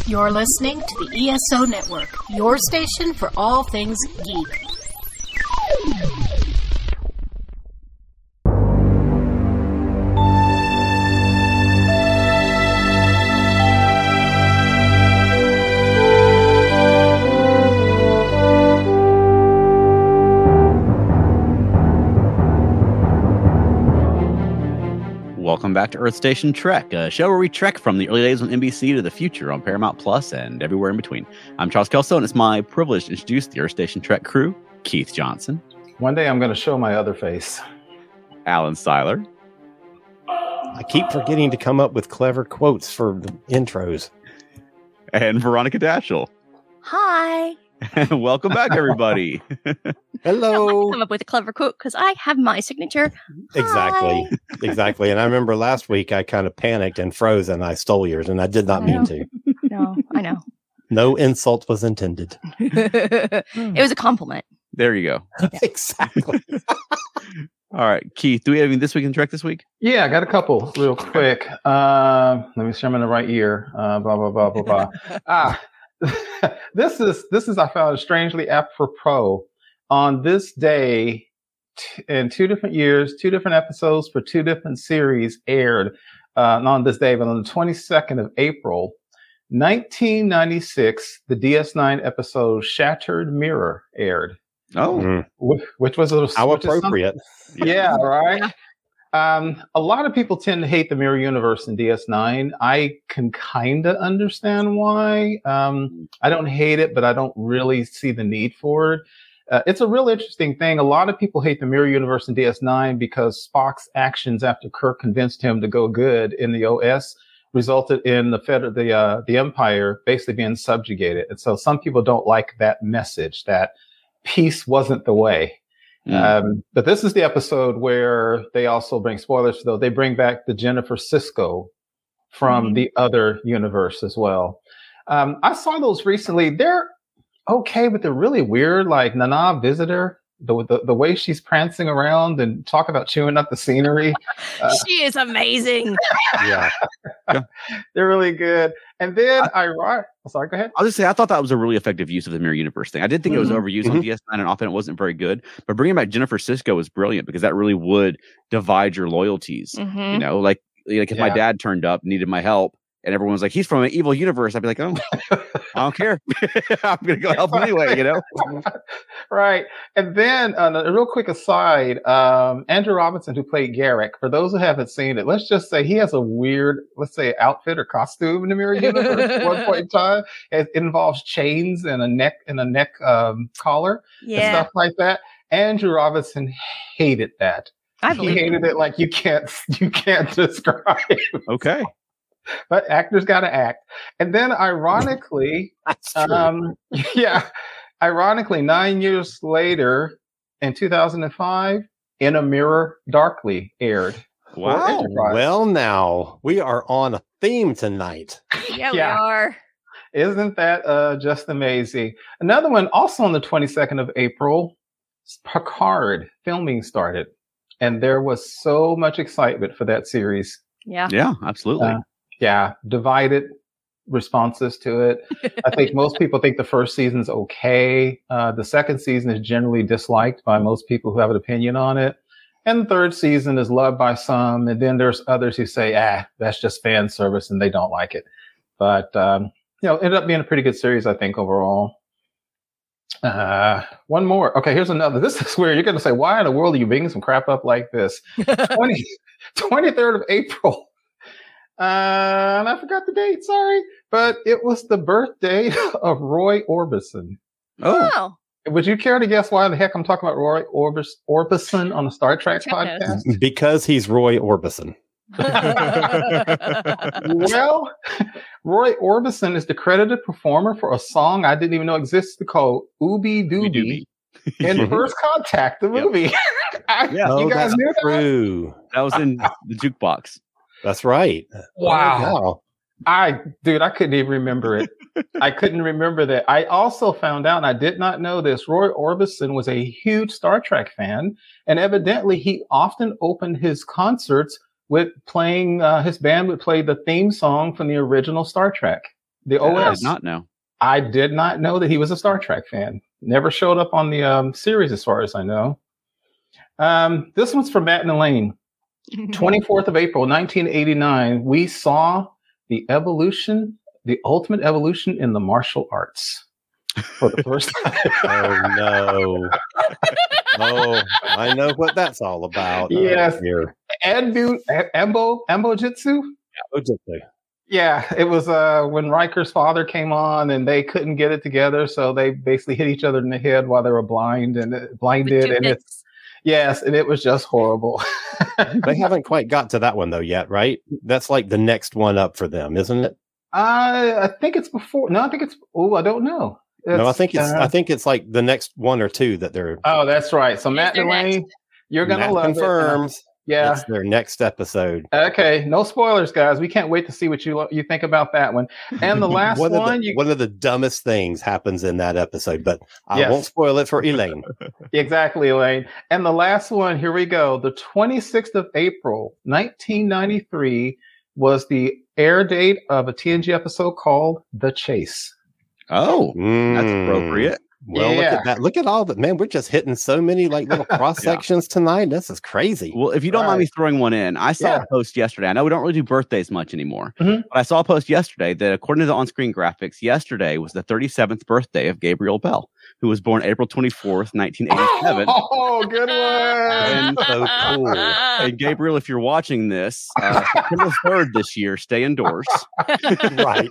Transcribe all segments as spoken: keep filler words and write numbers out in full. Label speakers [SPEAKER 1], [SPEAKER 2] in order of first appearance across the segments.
[SPEAKER 1] You're listening to the E S O Network, your station for all things geek.
[SPEAKER 2] Welcome back to Earth Station Trek, a show where we trek from the early days on N B C to the future on Paramount Plus and everywhere in between. I'm Charles Kelso, and it's my privilege to introduce the Earth Station Trek crew. Keith Johnson.
[SPEAKER 3] One day I'm going to show my other face.
[SPEAKER 2] Alan Seiler.
[SPEAKER 4] I keep forgetting to come up with clever quotes for the intros.
[SPEAKER 2] And Veronica Dashel.
[SPEAKER 5] Hi.
[SPEAKER 2] Welcome back, everybody.
[SPEAKER 4] Hello.
[SPEAKER 5] I come up with a clever quote because I have my signature.
[SPEAKER 4] Exactly.
[SPEAKER 5] Hi.
[SPEAKER 4] Exactly. And I remember last week I kind of panicked and froze and I stole yours and I did not
[SPEAKER 5] I
[SPEAKER 4] mean
[SPEAKER 5] know.
[SPEAKER 4] to.
[SPEAKER 5] No, I know.
[SPEAKER 4] No insult was intended.
[SPEAKER 5] It was a compliment.
[SPEAKER 2] There you go.
[SPEAKER 4] Exactly.
[SPEAKER 2] All right, Keith, do we have anything this week in Trek this week?
[SPEAKER 3] Yeah, I got a couple real quick. Uh, let me see, I'm in the right year. Uh, blah, blah, blah, blah, blah. ah, this is, this is, I found strangely apropos. On this day, t- in two different years, two different episodes for two different series aired, uh, not on this day, but on the twenty-second of April, nineteen ninety-six, the D S nine episode Shattered Mirror aired.
[SPEAKER 2] Oh,
[SPEAKER 4] Mm.
[SPEAKER 3] Which, which was a,
[SPEAKER 4] How
[SPEAKER 3] which is some-
[SPEAKER 4] appropriate.
[SPEAKER 3] yeah, right. Um, a lot of people tend to hate the mirror universe in D S nine. I can kind of understand why. Um, I don't hate it, but I don't really see the need for it. Uh, it's a real interesting thing. A lot of people hate the mirror universe in D S nine because Spock's actions after Kirk convinced him to go good in the O S resulted in the Fed, the uh, the Empire basically being subjugated. And so some people don't like that message that peace wasn't the way.
[SPEAKER 2] Mm.
[SPEAKER 3] Um, but this is the episode where they also bring spoilers, though. They bring back the Jennifer Sisko from
[SPEAKER 5] Mhm.
[SPEAKER 3] the other universe as well. Um, I saw those recently. They're okay, but they're really weird. Like Nana Visitor, the, the the way she's prancing around and talk about chewing up the scenery. Uh,
[SPEAKER 5] She is amazing.
[SPEAKER 4] Yeah.
[SPEAKER 3] they're really good. And then I, I sorry, go ahead.
[SPEAKER 2] I'll just say I thought that was a really effective use of the mirror universe thing. I did think it was
[SPEAKER 3] Mhm.
[SPEAKER 2] overused on
[SPEAKER 4] Mhm.
[SPEAKER 2] D S nine and often it wasn't very good. But bringing back Jennifer Sisko was brilliant because that really would divide your loyalties.
[SPEAKER 5] Mhm.
[SPEAKER 2] You know, like like if my
[SPEAKER 3] Yeah.
[SPEAKER 2] dad turned up, needed my help, and everyone was like, "He's from an evil universe," I'd be like, "Oh, I don't care. I'm gonna go help him anyway." You know.
[SPEAKER 3] Right. And then uh, a real quick aside, um, Andrew Robinson, who played Garrick, for those who haven't seen it, let's just say he has a weird, let's say, outfit or costume in the Mirror Universe at one point in time. It involves chains and a neck and a neck um, collar and
[SPEAKER 5] Yeah,
[SPEAKER 3] stuff like that. Andrew Robinson hated that.
[SPEAKER 5] I
[SPEAKER 3] He
[SPEAKER 5] believe it.
[SPEAKER 3] hated it like you can't you can't describe.
[SPEAKER 2] Okay.
[SPEAKER 3] But actors got to act. And then ironically,
[SPEAKER 4] That's true.
[SPEAKER 3] um, yeah. Ironically, nine years later, in two thousand five, In a Mirror Darkly aired. for
[SPEAKER 2] Wow.
[SPEAKER 3] Enterprise.
[SPEAKER 4] Well, now we are on a theme tonight.
[SPEAKER 5] Yeah,
[SPEAKER 3] Yeah.
[SPEAKER 5] we are.
[SPEAKER 3] Isn't that uh, just amazing? Another one, also on the twenty-second of April, Picard filming started. And there was so much excitement for that series.
[SPEAKER 5] Yeah.
[SPEAKER 2] Yeah, absolutely.
[SPEAKER 3] Uh, Yeah, divided responses to it. I think most people think the first season's okay. Uh, the second season is generally disliked by most people who have an opinion on it. And the third season is loved by some. And then there's others who say, ah, that's just fan service and they don't like it. But, um, you know, it ended up being a pretty good series, I think, overall. Uh, one more. Okay, here's another. This is weird. You're going to say, why in the world are you bringing some crap up like this? twenty, twenty-third of April. Uh, and I forgot the date, sorry. But it was the birthday of Roy Orbison.
[SPEAKER 2] Oh,
[SPEAKER 5] Oh,
[SPEAKER 3] Would you care to guess why the heck I'm talking about Roy Orbis- Orbison on the Star Trek
[SPEAKER 5] Check
[SPEAKER 3] podcast?
[SPEAKER 4] Because he's Roy Orbison.
[SPEAKER 3] Well, Roy Orbison is the credited performer for a song I didn't even know existed called Ooby Dooby in First Contact, the
[SPEAKER 2] Yep.
[SPEAKER 3] movie. I,
[SPEAKER 2] Yeah.
[SPEAKER 4] No,
[SPEAKER 3] you guys
[SPEAKER 4] that's
[SPEAKER 3] knew that?
[SPEAKER 4] true.
[SPEAKER 2] that was in the jukebox.
[SPEAKER 4] That's right.
[SPEAKER 3] Wow. I, dude, I couldn't even remember it. I couldn't remember that. I also found out, and I did not know this, Roy Orbison was a huge Star Trek fan, and evidently he often opened his concerts with playing, uh, his band would play the theme song from the original Star Trek. The
[SPEAKER 2] I
[SPEAKER 3] O S.
[SPEAKER 2] did not know.
[SPEAKER 3] I did not know that he was a Star Trek fan. Never showed up on the um, series, as far as I know. Um, this one's for Matt and Elaine. twenty-fourth of April, nineteen eighty-nine. We saw the evolution, the ultimate evolution in the martial arts for the first time.
[SPEAKER 4] Oh no! Oh, I know what that's all about.
[SPEAKER 3] Yes.
[SPEAKER 4] Oh, here.
[SPEAKER 3] Anbu, Ambo, Ambo Jitsu.
[SPEAKER 4] Oh, just a-
[SPEAKER 3] Yeah, it was uh, when Riker's father came on, and they couldn't get it together, so they basically hit each other in the head while they were blind and uh, blinded, and it's yes, and it was just horrible.
[SPEAKER 4] They haven't quite got to that one though yet, right? That's like the next one up for them, isn't it?
[SPEAKER 3] Uh, I think it's before. No, I think it's. Oh, I don't know.
[SPEAKER 4] no, I think it's.
[SPEAKER 3] uh,
[SPEAKER 4] I think it's like the next one or two that they're.
[SPEAKER 3] Oh, that's right. So
[SPEAKER 5] It is
[SPEAKER 3] Matt
[SPEAKER 5] their
[SPEAKER 3] and Elaine,
[SPEAKER 5] next.
[SPEAKER 3] you're gonna
[SPEAKER 4] Matt
[SPEAKER 3] love
[SPEAKER 4] confirms.
[SPEAKER 3] it. Yeah.
[SPEAKER 4] It's their next episode.
[SPEAKER 3] Okay. No spoilers, guys. We can't wait to see what you you think about that one. And the last
[SPEAKER 4] one,
[SPEAKER 3] one,
[SPEAKER 4] of the,
[SPEAKER 3] you
[SPEAKER 4] one of the dumbest things happens in that episode, but I
[SPEAKER 3] Yes.
[SPEAKER 4] won't spoil it for Elaine.
[SPEAKER 3] exactly, Elaine. And the last one, here we go. The twenty-sixth of April, nineteen ninety-three, was the air date of a T N G episode called The Chase.
[SPEAKER 2] Oh, that's
[SPEAKER 4] Mm.
[SPEAKER 2] appropriate.
[SPEAKER 4] Well, look
[SPEAKER 3] Yeah.
[SPEAKER 4] at that. Look at all that. Man, we're just hitting so many like little cross sections tonight. This is crazy.
[SPEAKER 2] Well, if you don't mind me
[SPEAKER 3] Right.
[SPEAKER 2] throwing one in, I saw
[SPEAKER 3] Yeah.
[SPEAKER 2] a post yesterday. I know we don't really do birthdays much anymore,
[SPEAKER 3] Mhm.
[SPEAKER 2] but I saw a post yesterday that according to the on-screen graphics, yesterday was the thirty-seventh birthday of Gabriel Bell, who was born April twenty-fourth, nineteen eighty-seven.
[SPEAKER 3] Oh, good one.
[SPEAKER 2] And
[SPEAKER 4] so cool.
[SPEAKER 2] And Gabriel, if you're watching this, uh, September third this year, stay indoors.
[SPEAKER 4] Right.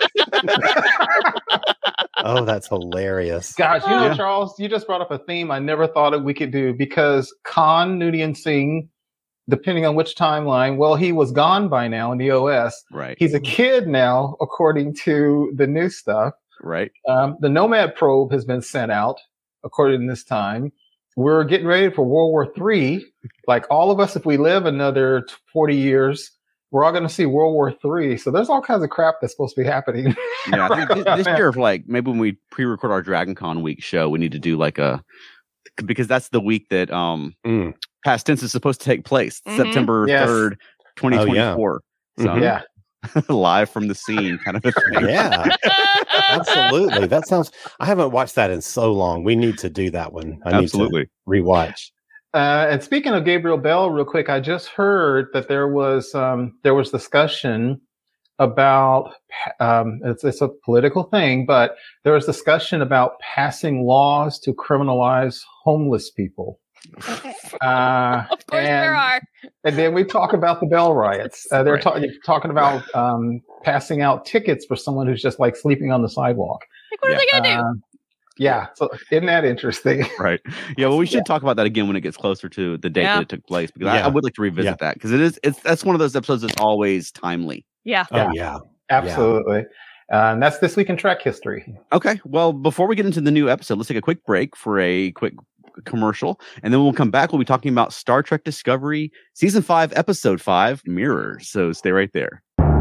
[SPEAKER 4] Oh, that's hilarious.
[SPEAKER 3] Gosh, you know,
[SPEAKER 2] Yeah.
[SPEAKER 3] Charles, you just brought up a theme I never thought that we could do because Khan Noonien Singh, depending on which timeline, well, he was gone by now in the O S.
[SPEAKER 2] Right.
[SPEAKER 3] He's a kid now, according to the new stuff.
[SPEAKER 2] Right.
[SPEAKER 3] Um, the Nomad probe has been sent out, according to this time. We're getting ready for World War Three. Like all of us, if we live another forty years, we're all going to see World War Three. So there's all kinds of crap that's supposed to be happening.
[SPEAKER 2] Yeah. I think this, this year, like maybe when we pre-record our Dragon Con week show, we need to do like a because that's the week that um
[SPEAKER 4] Mm.
[SPEAKER 2] past tense is supposed to take place,
[SPEAKER 5] Mhm.
[SPEAKER 2] September
[SPEAKER 3] Yes.
[SPEAKER 2] third, twenty twenty-four. So
[SPEAKER 4] Mhm.
[SPEAKER 3] Yeah.
[SPEAKER 2] live from the scene, kind of a thing.
[SPEAKER 4] Yeah, absolutely. That sounds. I haven't watched that in so long. We need to do that one. I
[SPEAKER 2] Absolutely.
[SPEAKER 4] need to rewatch.
[SPEAKER 3] Uh, and speaking of Gabriel Bell, real quick, I just heard that there was um, there was discussion about um, it's it's a political thing, but there was discussion about passing laws to criminalize homeless people. Uh,
[SPEAKER 5] Of course there
[SPEAKER 3] and-
[SPEAKER 5] are.
[SPEAKER 3] And then we talk about the Bell riots. Uh, they're
[SPEAKER 2] Right.
[SPEAKER 3] talking talking about um, passing out tickets for someone who's just like sleeping on the sidewalk.
[SPEAKER 5] Like, what are they gonna do?
[SPEAKER 3] Uh, yeah, so isn't that interesting?
[SPEAKER 2] Right. Yeah. Well, we should talk about that again when it gets closer to the date
[SPEAKER 5] Yeah.
[SPEAKER 2] that it took place because I,
[SPEAKER 4] Yeah.
[SPEAKER 2] I would like to revisit
[SPEAKER 4] Yeah.
[SPEAKER 2] that because it is it's that's one of those episodes that's always timely.
[SPEAKER 5] Yeah.
[SPEAKER 3] Yeah.
[SPEAKER 4] Oh yeah.
[SPEAKER 3] Absolutely. Uh, and that's this week in Trek history.
[SPEAKER 2] Okay. Well, before we get into the new episode, let's take a quick break for a quick commercial, and then we'll come back. We'll be talking about Star Trek Discovery, Season five, Episode five, Mirrors. So stay right there.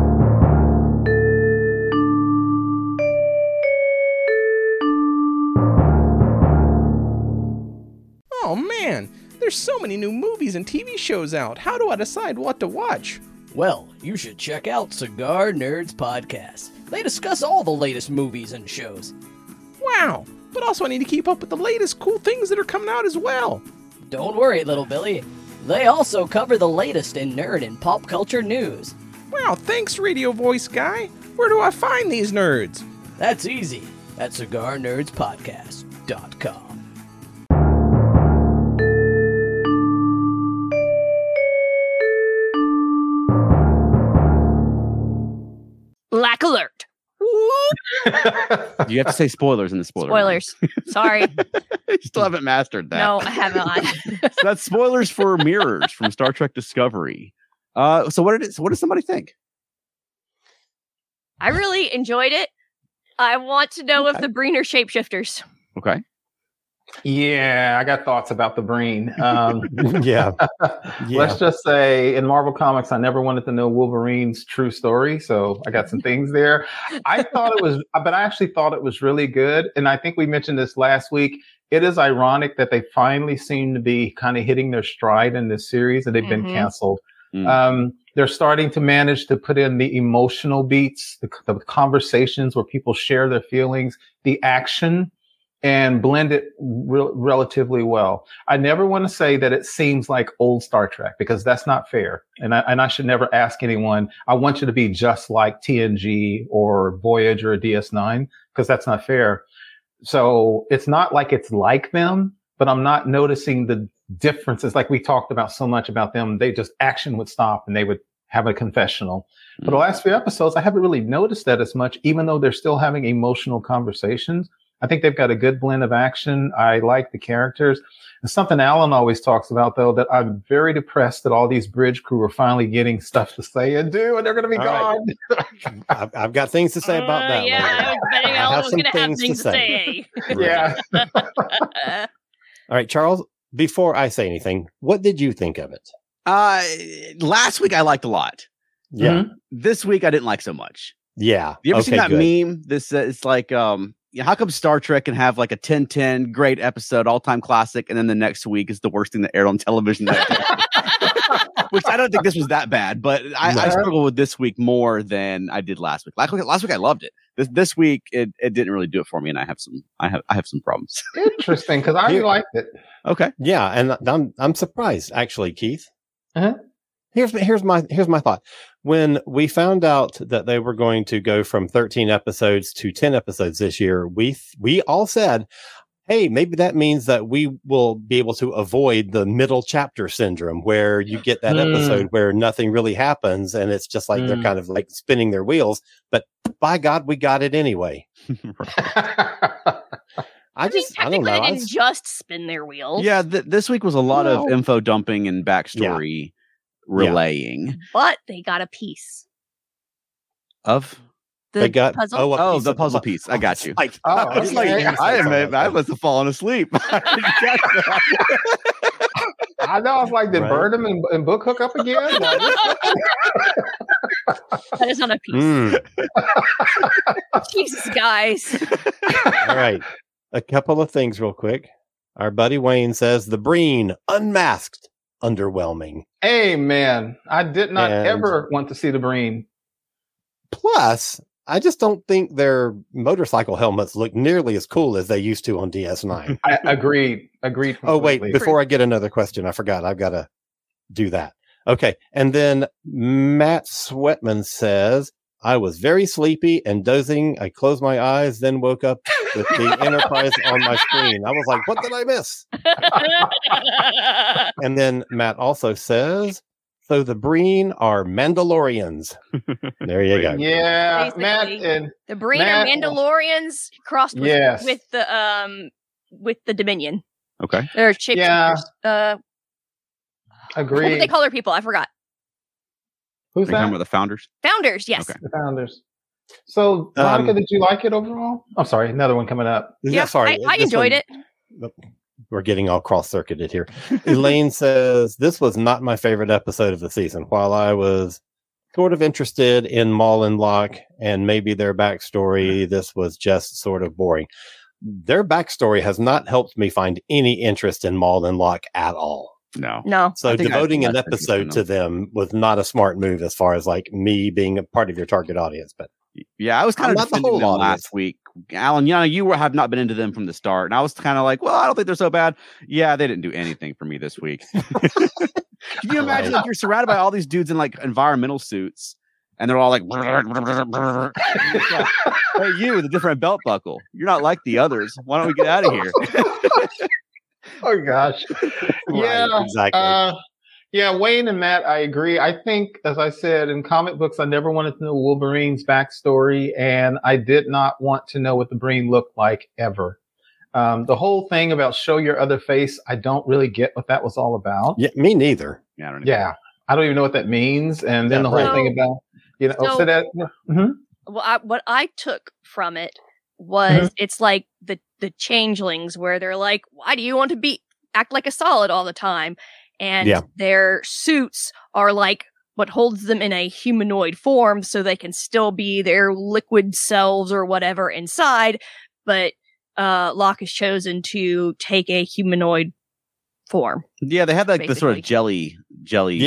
[SPEAKER 6] Oh man, there's so many new movies and T V shows out. How do I decide what to watch?
[SPEAKER 7] Well, you should check out Cigar Nerds Podcast. They discuss all the latest movies and shows.
[SPEAKER 6] Wow, but also I need to keep up with the latest cool things that are coming out as well.
[SPEAKER 7] Don't worry, little Billy. They also cover the latest in nerd and pop culture news.
[SPEAKER 6] Wow, thanks, Radio Voice Guy. Where do I find these nerds?
[SPEAKER 7] That's easy at cigar nerds podcast dot com.
[SPEAKER 5] Black alert.
[SPEAKER 2] You have to say spoilers in the spoiler.
[SPEAKER 5] Spoilers. Sorry.
[SPEAKER 2] You still haven't mastered that.
[SPEAKER 5] No, I have not.
[SPEAKER 2] So that's spoilers for Mirrors from Star Trek Discovery. Uh, so what did it, what does somebody think?
[SPEAKER 5] I really enjoyed it. I want to know if
[SPEAKER 2] Okay.
[SPEAKER 5] the Breen are shapeshifters.
[SPEAKER 2] Okay.
[SPEAKER 3] Yeah, I got thoughts about the brain. Um,
[SPEAKER 4] Yeah.
[SPEAKER 3] Let's
[SPEAKER 4] Yeah.
[SPEAKER 3] just say in Marvel Comics, I never wanted to know Wolverine's true story. So I got some things there. I thought it was, but I actually thought it was really good. And I think we mentioned this last week. It is ironic that they finally seem to be kind of hitting their stride in this series and they've been
[SPEAKER 5] Mhm.
[SPEAKER 3] canceled
[SPEAKER 2] Mm.
[SPEAKER 3] Um, they're starting to manage to put in the emotional beats, the, the conversations where people share their feelings, the action, and blend it re- relatively well. I never want to say that it seems like old Star Trek because that's not fair. And I, and I should never ask anyone, I want you to be just like T N G or Voyager or D S nine because that's not fair. So it's not like it's like them, but I'm not noticing the differences. Like we talked about so much about them, they just action would stop and they would have a confessional. Mm-hmm. But the last few episodes, I haven't really noticed that as much, even though they're still having emotional conversations. I think they've got a good blend of action. I like the characters. And something Alan always talks about, though, that I'm very depressed that all these bridge crew are finally getting stuff to say and do, and they're going to be
[SPEAKER 4] All
[SPEAKER 3] gone.
[SPEAKER 4] Right. I've, I've got things to say about
[SPEAKER 5] Uh,
[SPEAKER 4] that.
[SPEAKER 5] yeah,
[SPEAKER 4] later.
[SPEAKER 5] I was betting
[SPEAKER 4] I
[SPEAKER 5] Alan
[SPEAKER 4] have
[SPEAKER 5] was
[SPEAKER 4] some
[SPEAKER 5] going to have
[SPEAKER 4] things to
[SPEAKER 5] things to say.
[SPEAKER 3] Yeah.
[SPEAKER 4] All right, Charles, before I say anything, what did you think of it?
[SPEAKER 2] Uh, last week I liked a lot.
[SPEAKER 4] Yeah.
[SPEAKER 3] Mhm.
[SPEAKER 2] This week I didn't like so much.
[SPEAKER 4] Yeah.
[SPEAKER 2] You ever
[SPEAKER 4] okay,
[SPEAKER 2] seen that
[SPEAKER 4] good.
[SPEAKER 2] meme? This uh, it's like, um, you know, how come Star Trek can have like a ten ten great episode, all time classic, and then the next week is the worst thing that aired on television? That day? Which I don't think this was that bad, but I, I
[SPEAKER 3] No.
[SPEAKER 2] struggle with this week more than I did last week. Last week, last week I loved it. This this week it, it didn't really do it for me, and I have some I have I have some problems.
[SPEAKER 3] Interesting, because I
[SPEAKER 4] Here-
[SPEAKER 3] liked it.
[SPEAKER 2] Okay,
[SPEAKER 4] Yeah, and I'm I'm surprised actually, Keith.
[SPEAKER 3] Uh-huh.
[SPEAKER 4] Here's here's my here's my thought. When we found out that they were going to go from thirteen episodes to ten episodes this year, we we all said, "Hey, maybe that means that we will be able to avoid the middle chapter syndrome, where you get that
[SPEAKER 3] Mm.
[SPEAKER 4] episode where nothing really happens, and it's just like they're
[SPEAKER 3] Mm.
[SPEAKER 4] kind of like spinning their wheels." But by God, we got it anyway. I
[SPEAKER 5] I mean,
[SPEAKER 4] just I don't
[SPEAKER 5] technically,
[SPEAKER 4] know.
[SPEAKER 5] they
[SPEAKER 4] I
[SPEAKER 5] didn't
[SPEAKER 4] was-
[SPEAKER 5] just spin their wheels.
[SPEAKER 2] yeah, th- this week was a lot of
[SPEAKER 4] Well-
[SPEAKER 2] info dumping and backstory relaying
[SPEAKER 5] but they got a piece.
[SPEAKER 2] of.
[SPEAKER 5] The
[SPEAKER 4] They got-
[SPEAKER 5] puzzle.
[SPEAKER 4] oh, a
[SPEAKER 2] Oh,
[SPEAKER 4] piece
[SPEAKER 2] the
[SPEAKER 4] of
[SPEAKER 2] puzzle
[SPEAKER 4] mu-
[SPEAKER 2] piece. I got you.
[SPEAKER 4] Like,
[SPEAKER 3] Oh,
[SPEAKER 4] I was like,
[SPEAKER 3] okay.
[SPEAKER 4] yes,
[SPEAKER 2] I
[SPEAKER 4] that's
[SPEAKER 2] admit,
[SPEAKER 4] all
[SPEAKER 2] I
[SPEAKER 4] right.
[SPEAKER 2] must have fallen asleep. I didn't catch that.
[SPEAKER 3] I know. I was like, did
[SPEAKER 4] Right.
[SPEAKER 3] Burnham and, and Book hook up again? Like,
[SPEAKER 5] That is not a piece.
[SPEAKER 4] Mm.
[SPEAKER 5] Jesus, guys.
[SPEAKER 4] All right. A couple of things real quick. Our buddy Wayne says the Breen unmasked, underwhelming.
[SPEAKER 3] hey, man, I did not
[SPEAKER 4] And-
[SPEAKER 3] ever want to see the Breen.
[SPEAKER 4] Plus, I just don't think their motorcycle helmets look nearly as cool as they used to on D S nine.
[SPEAKER 3] I agreed. Agreed.
[SPEAKER 4] Oh, wait,
[SPEAKER 3] completely.
[SPEAKER 4] before I get another question, I forgot. I've got to do that. Okay. And then Matt Sweatman says, I was very sleepy and dozing. I closed my eyes, then woke up with the Enterprise on my screen. I was like, what did I miss? And then Matt also says, so the Breen are Mandalorians. There you go.
[SPEAKER 3] Yeah,
[SPEAKER 5] Basically.
[SPEAKER 3] Matt and
[SPEAKER 5] The Breen are
[SPEAKER 3] Matt-
[SPEAKER 5] Mandalorians crossed with,
[SPEAKER 3] Yes.
[SPEAKER 5] with the um with the Dominion.
[SPEAKER 2] Okay.
[SPEAKER 5] They're shapeshifters.
[SPEAKER 3] Yeah.
[SPEAKER 5] Uh, what did
[SPEAKER 3] agreed.
[SPEAKER 5] they call their people? I forgot.
[SPEAKER 3] Who's
[SPEAKER 2] Are you talking
[SPEAKER 3] that?
[SPEAKER 2] about the founders?
[SPEAKER 5] Founders. Yes.
[SPEAKER 2] Okay.
[SPEAKER 3] The founders. So, Monica,
[SPEAKER 4] Um,
[SPEAKER 3] did you like it overall? I'm sorry, another one coming up.
[SPEAKER 4] Yeah, sorry.
[SPEAKER 5] I, I
[SPEAKER 4] this
[SPEAKER 5] enjoyed
[SPEAKER 4] one-
[SPEAKER 5] it.
[SPEAKER 4] We're getting all cross circuited here. Elaine says, this was not my favorite episode of the season. While I was sort of interested in Maul and Locke and maybe their backstory, this was just sort of boring. Their backstory has not helped me find any interest in Maul and Locke at all.
[SPEAKER 2] No.
[SPEAKER 5] No.
[SPEAKER 4] So
[SPEAKER 2] I think I
[SPEAKER 4] devoting
[SPEAKER 2] have
[SPEAKER 4] an
[SPEAKER 2] less interest in
[SPEAKER 4] episode to them was not a smart move as far as like me being a part of your target audience. But
[SPEAKER 2] Yeah, I was kind
[SPEAKER 4] I'm
[SPEAKER 2] of
[SPEAKER 4] not the
[SPEAKER 2] defending
[SPEAKER 4] whole
[SPEAKER 2] them
[SPEAKER 4] audience.
[SPEAKER 2] last week. Alan, you know, you were, have not been into them from the start. And I was kind of like, well, I don't think they're so bad. Yeah, they didn't do anything for me this week. Can you imagine
[SPEAKER 4] Right.
[SPEAKER 2] if you're surrounded by all these dudes in like environmental suits and they're all like, hey, you with a different belt buckle. You're not like the others. Why don't we get out of here?
[SPEAKER 3] Oh gosh. Yeah.
[SPEAKER 4] Right, exactly.
[SPEAKER 3] Uh, yeah, Wayne and Matt, I agree. I think, as I said, in comic books, I never wanted to know Wolverine's backstory, and I did not want to know what the Breen looked like ever. Um, the whole thing about show your other face, I don't really get what that was all about.
[SPEAKER 4] yeah, me neither.
[SPEAKER 2] Yeah, I don't know.
[SPEAKER 3] Yeah, I don't even know what that means. And then
[SPEAKER 4] Yeah,
[SPEAKER 3] the whole
[SPEAKER 5] right.
[SPEAKER 3] thing about, you know,
[SPEAKER 5] So-
[SPEAKER 3] so that, mhm.
[SPEAKER 5] Well, I, what I took from it was it's like the the changelings where they're like, why do you want to be act like a solid all the time? And
[SPEAKER 4] Yeah.
[SPEAKER 5] their suits are like what holds them in a humanoid form so they can still be their liquid selves or whatever inside. But uh, Locke has chosen to take a humanoid form.
[SPEAKER 2] Yeah, they had like the sort of
[SPEAKER 5] Basically.
[SPEAKER 2] jelly, jelly
[SPEAKER 4] Yeah.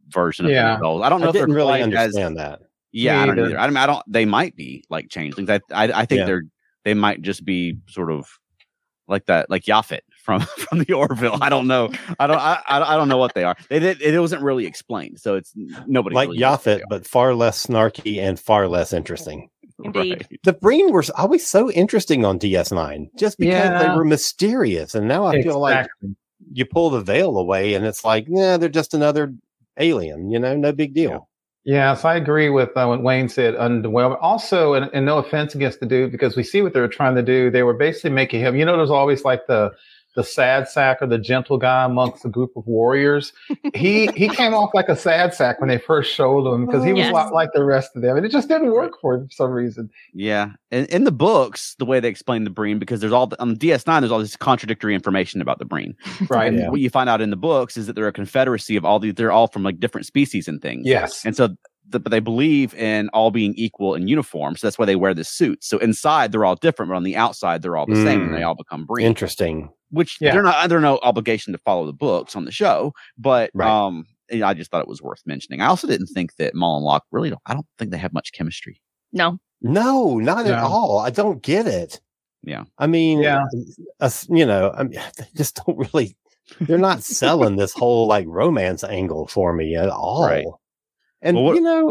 [SPEAKER 2] version of
[SPEAKER 3] Yeah.
[SPEAKER 2] themselves. I don't know
[SPEAKER 4] I
[SPEAKER 2] if they're
[SPEAKER 4] didn't really
[SPEAKER 2] quite
[SPEAKER 4] understand
[SPEAKER 2] as,
[SPEAKER 4] that.
[SPEAKER 2] Yeah,
[SPEAKER 3] Me
[SPEAKER 2] I don't
[SPEAKER 3] either.
[SPEAKER 2] either. I mean, I don't. They might be like changelings. I I, I think
[SPEAKER 4] Yeah.
[SPEAKER 2] they're they might just be sort of like that, like Yaphet from from the Orville. I don't know. I don't. I I don't know what they are. They did. It wasn't really explained, so it's nobody
[SPEAKER 4] Like
[SPEAKER 2] really knows what
[SPEAKER 4] Yaphet,
[SPEAKER 2] they
[SPEAKER 4] but far less snarky and far less interesting.
[SPEAKER 2] are.
[SPEAKER 5] Indeed.
[SPEAKER 2] Right.
[SPEAKER 4] The Breen were always so interesting on D S nine, just because they
[SPEAKER 3] Yeah.
[SPEAKER 4] were mysterious. And now I feel like
[SPEAKER 3] Exactly.
[SPEAKER 4] you pull the veil away, and it's like, yeah, they're just another alien. You know, no big deal.
[SPEAKER 3] Yes, I agree with uh, what Wayne said. Underwhelming. Also, and, and no offense against the dude, because we see what they were trying to do. They were basically making him. You know, there's always like the the sad sack or the gentle guy amongst a group of warriors. He he came off like a sad sack when they first showed him because he was
[SPEAKER 5] Yes.
[SPEAKER 3] a lot like the rest of them, and it just didn't work for him for some reason.
[SPEAKER 2] Yeah, in, in the books, the way they explain the Breen, because there's all the, on D S nine, there's all this contradictory information about the Breen.
[SPEAKER 3] Right?
[SPEAKER 2] And
[SPEAKER 4] Yeah.
[SPEAKER 2] what you find out in the books is that they're a confederacy of all these. They're all from like different species and things.
[SPEAKER 3] Yes.
[SPEAKER 2] And so, the, but they believe in all being equal in uniform. So that's why they wear this suit. So inside they're all different, but on the outside they're all the same, and
[SPEAKER 4] Mm.
[SPEAKER 2] they all become Breen.
[SPEAKER 4] Interesting.
[SPEAKER 2] Which
[SPEAKER 3] Yeah.
[SPEAKER 2] they're not under no obligation to follow the books on the show. But
[SPEAKER 4] Right.
[SPEAKER 2] um, you know, I just thought it was worth mentioning. I also didn't think that Maul and Locke really don't. I don't think they have much chemistry.
[SPEAKER 5] No.
[SPEAKER 4] No, not at
[SPEAKER 3] No.
[SPEAKER 4] all. I don't get it.
[SPEAKER 2] Yeah.
[SPEAKER 4] I mean,
[SPEAKER 3] Yeah.
[SPEAKER 4] uh, you know, I mean, they just don't really. They're not selling this whole like romance angle for me at all.
[SPEAKER 2] Right.
[SPEAKER 4] And
[SPEAKER 2] Well, what-
[SPEAKER 4] you know,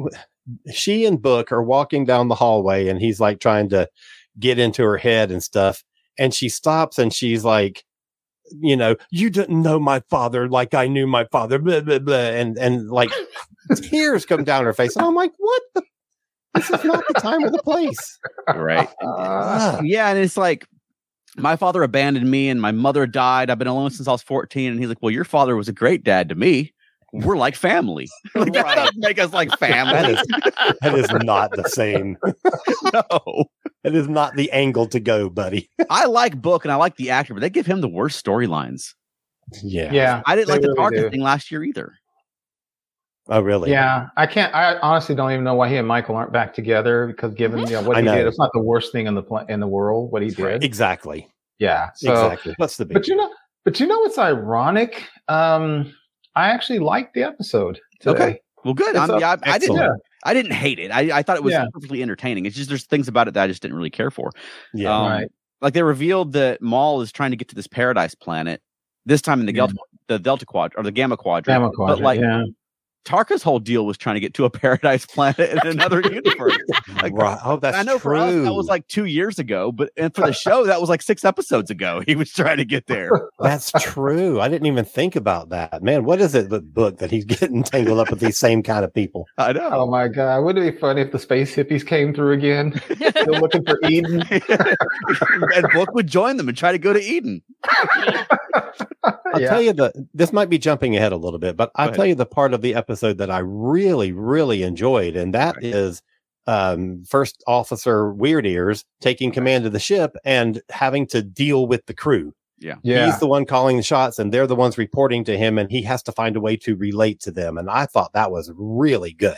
[SPEAKER 4] she and Book are walking down the hallway, and he's like trying to get into her head and stuff. And she stops, and she's like, you know, you didn't know my father like I knew my father, blah, blah, blah. And, and like tears come down her face. And I'm like, what the? This is not the time or the place.
[SPEAKER 2] Right.
[SPEAKER 3] Uh,
[SPEAKER 2] Yeah, and it's like my father abandoned me and my mother died. I've been alone since I was fourteen. And he's like, well, your father was a great dad to me. We're like family. Like, that doesn't make us like
[SPEAKER 4] That
[SPEAKER 2] family.
[SPEAKER 4] is, that is not the same.
[SPEAKER 2] No.
[SPEAKER 4] It is not the angle to go, buddy.
[SPEAKER 2] I like Book and I like the actor, but they give him the worst storylines.
[SPEAKER 4] Yeah.
[SPEAKER 3] yeah.
[SPEAKER 2] I didn't
[SPEAKER 3] they
[SPEAKER 2] like the
[SPEAKER 3] really
[SPEAKER 2] Tarkin
[SPEAKER 3] do.
[SPEAKER 2] thing last year either.
[SPEAKER 4] Oh, really?
[SPEAKER 3] Yeah, I can't. I honestly don't even know why he and Michael aren't back together. Because given you know, what
[SPEAKER 4] I
[SPEAKER 3] he
[SPEAKER 4] know.
[SPEAKER 3] did, it's not the worst thing in the pla- in the world. What he did.
[SPEAKER 4] Exactly.
[SPEAKER 3] Yeah. So,
[SPEAKER 4] exactly. What's the big
[SPEAKER 3] but you know, but you know what's ironic? Um, I actually liked the episode today.
[SPEAKER 2] Okay. Well, good.
[SPEAKER 3] It's
[SPEAKER 2] I'm,
[SPEAKER 3] a-
[SPEAKER 2] yeah, I, I didn't.
[SPEAKER 4] excellent.
[SPEAKER 2] I didn't hate it. I, I thought it was
[SPEAKER 3] Yeah.
[SPEAKER 2] perfectly entertaining. It's just there's things about it that I just didn't really care for.
[SPEAKER 4] Yeah.
[SPEAKER 2] Um,
[SPEAKER 3] Right.
[SPEAKER 2] Like they revealed that Maul is trying to get to this paradise planet. This time in the
[SPEAKER 3] Yeah.
[SPEAKER 2] Delta, the Delta Quadrant or the Gamma Quadrant.
[SPEAKER 3] Gamma
[SPEAKER 2] But
[SPEAKER 3] Quadrant.
[SPEAKER 2] like
[SPEAKER 3] yeah.
[SPEAKER 2] Tarka's whole deal was trying to get to a paradise planet in another universe. Like,
[SPEAKER 4] Right. Oh, that's
[SPEAKER 2] I know
[SPEAKER 4] true.
[SPEAKER 2] for us that was like two years ago, but and for the show that was like six episodes ago. He was trying to get there.
[SPEAKER 4] That's true. I didn't even think about that. Man, what is it the book that he's getting tangled up with these same kind of people?
[SPEAKER 2] I know.
[SPEAKER 3] Oh my God! Wouldn't it be funny if the space hippies came through again? Still looking for Eden.
[SPEAKER 2] And Book would join them and try to go to Eden.
[SPEAKER 4] I'll
[SPEAKER 3] Yeah.
[SPEAKER 4] tell you the this might be jumping ahead a little bit, but I'll
[SPEAKER 2] ahead.
[SPEAKER 4] tell you the part of the episode that I really, really enjoyed, and that
[SPEAKER 2] Right.
[SPEAKER 4] is um, First Officer Weird Ears taking command of the ship and having to deal with the crew.
[SPEAKER 2] Yeah.
[SPEAKER 3] Yeah.
[SPEAKER 4] He's the one calling the shots, and they're the ones reporting to him, and he has to find a way to relate to them. And I thought that was really good.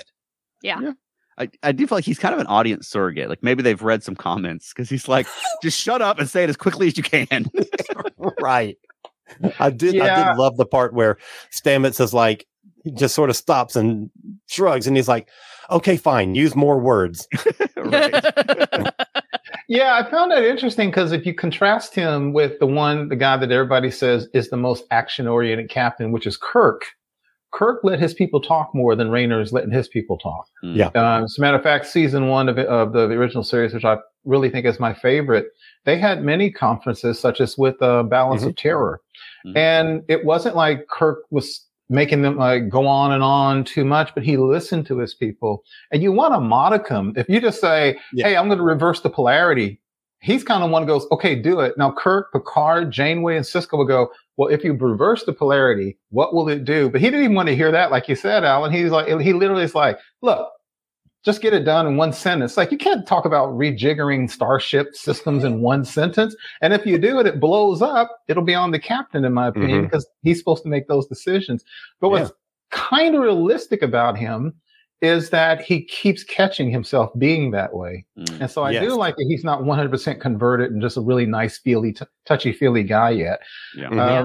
[SPEAKER 2] I, I do feel like he's kind of an audience surrogate. Like maybe they've read some comments because he's like, just shut up and say it as quickly as you can.
[SPEAKER 4] Right. I did. I
[SPEAKER 3] Yeah.
[SPEAKER 4] did love the part where Stamets is like, he just sort of stops and shrugs, and he's like, "Okay, fine, use more words."
[SPEAKER 2] Right.
[SPEAKER 3] Yeah, I found that interesting because if you contrast him with the one, the guy that everybody says is the most action-oriented captain, which is Kirk. Kirk let his people talk more than Rayner is letting his people talk.
[SPEAKER 2] Mm.
[SPEAKER 4] Yeah.
[SPEAKER 3] Um, as a matter of fact, season one of, it, of the original series, which I really think is my favorite, they had many conferences, such as with uh, Balance of Terror.
[SPEAKER 2] Mhm.
[SPEAKER 3] And it wasn't like Kirk was making them like go on and on too much, but he listened to his people. And you want a modicum. If you just say,
[SPEAKER 4] Yeah.
[SPEAKER 3] hey, I'm going to reverse the polarity, he's kind of one who goes, okay, do it. Now, Kirk, Picard, Janeway, and Sisko will go, well, if you reverse the polarity, what will it do? But he didn't even want to hear that, like you said, Alan. He's like, he literally is like, look, just get it done in one sentence. Like, you can't talk about rejiggering starship systems in one sentence. And if you do it, it blows up. It'll be on the captain, in my opinion,
[SPEAKER 4] Mhm.
[SPEAKER 3] because he's supposed to make those decisions. But what's kind of realistic about him is that he keeps catching himself being that way.
[SPEAKER 2] Mm.
[SPEAKER 3] And so I
[SPEAKER 4] Yes.
[SPEAKER 3] do like that he's not one hundred percent converted and just a really nice, feely, t- touchy-feely guy yet.
[SPEAKER 2] Yeah.
[SPEAKER 4] Mhm.
[SPEAKER 3] Um,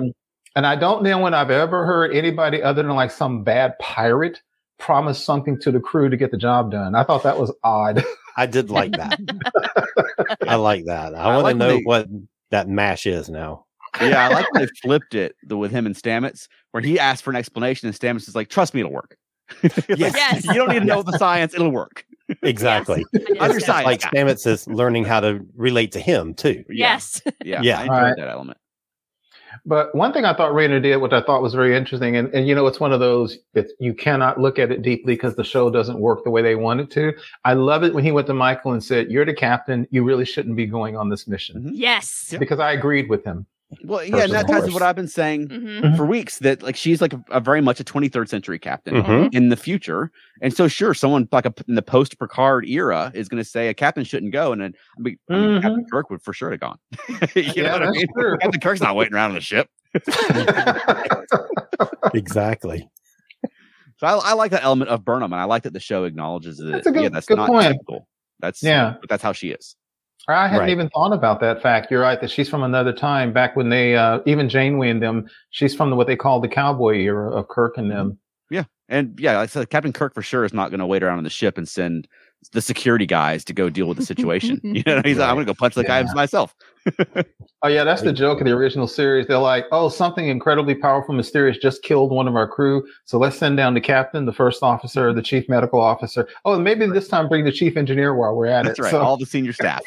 [SPEAKER 3] And I don't know when I've ever heard anybody other than like some bad pirate promise something to the crew to get the job done. I thought that was odd.
[SPEAKER 4] I did like that. I like that. I,
[SPEAKER 2] I
[SPEAKER 4] want
[SPEAKER 2] like
[SPEAKER 4] to
[SPEAKER 2] when
[SPEAKER 4] know
[SPEAKER 2] they-
[SPEAKER 4] what that mash is now.
[SPEAKER 2] Yeah, I like when they flipped it the, with him and Stamets, where he asked for an explanation, and Stamets is like, "Trust me, it'll work." Like,
[SPEAKER 5] Yes.
[SPEAKER 2] You don't need to know the science; it'll work.
[SPEAKER 4] Exactly.
[SPEAKER 5] Yes, I did
[SPEAKER 2] I'm your
[SPEAKER 5] say
[SPEAKER 2] science
[SPEAKER 4] Like
[SPEAKER 2] guy.
[SPEAKER 4] Stamets is learning how to relate to him too.
[SPEAKER 2] Yeah,
[SPEAKER 5] Yes.
[SPEAKER 2] yeah,
[SPEAKER 4] Yeah.
[SPEAKER 2] I enjoyed
[SPEAKER 3] Right.
[SPEAKER 2] that element.
[SPEAKER 3] But one thing I thought Rainer did, which I thought was very interesting, and, and you know, it's one of those, it's, you cannot look at it deeply because the show doesn't work the way they want it to. I love it when he went to Michael and said, "You're the captain. You really shouldn't be going on this mission."
[SPEAKER 2] Mhm.
[SPEAKER 5] Yes.
[SPEAKER 3] Because I agreed with him.
[SPEAKER 2] Well, yeah, and that
[SPEAKER 3] Personal
[SPEAKER 2] ties with
[SPEAKER 3] course.
[SPEAKER 2] what I've been saying
[SPEAKER 5] hmm
[SPEAKER 2] for weeks, that like she's like a, a very much a twenty-third century captain
[SPEAKER 4] Mhm.
[SPEAKER 2] in the future, and so sure, someone like a, in the post Picard era is going to say a captain shouldn't go, and then I mean, I mean
[SPEAKER 3] Mhm.
[SPEAKER 2] Captain Kirk would for sure have gone. you know
[SPEAKER 3] Yeah,
[SPEAKER 2] what I
[SPEAKER 3] that's
[SPEAKER 2] mean?
[SPEAKER 3] true.
[SPEAKER 2] Captain Kirk's not waiting around on the ship.
[SPEAKER 4] Exactly.
[SPEAKER 2] So I, I like that element of Burnham, and I like that the show acknowledges that.
[SPEAKER 3] That's a good-
[SPEAKER 2] yeah, that's
[SPEAKER 3] good
[SPEAKER 2] not
[SPEAKER 3] point.
[SPEAKER 2] typical. That's
[SPEAKER 3] Yeah.
[SPEAKER 2] but that's how she is.
[SPEAKER 3] I hadn't
[SPEAKER 4] Right.
[SPEAKER 3] even thought about that fact. You're right that she's from another time, back when they, uh, even Janeway and them, she's from the, what they call the cowboy era of Kirk and them.
[SPEAKER 2] And yeah, like I said, Captain Kirk for sure is not going to wait around on the ship and send the security guys to go deal with the situation. You know, he's like, I'm going to go punch the guy
[SPEAKER 3] Yeah.
[SPEAKER 2] myself.
[SPEAKER 3] Oh yeah, that's the joke of the original series. They're like, "Oh, something incredibly powerful, mysterious just killed one of our crew. So let's send down the captain, the first officer, the chief medical officer. Oh, and maybe this time bring the chief engineer while we're at
[SPEAKER 2] That's
[SPEAKER 3] it."
[SPEAKER 2] right.
[SPEAKER 3] So,
[SPEAKER 2] All the senior staff.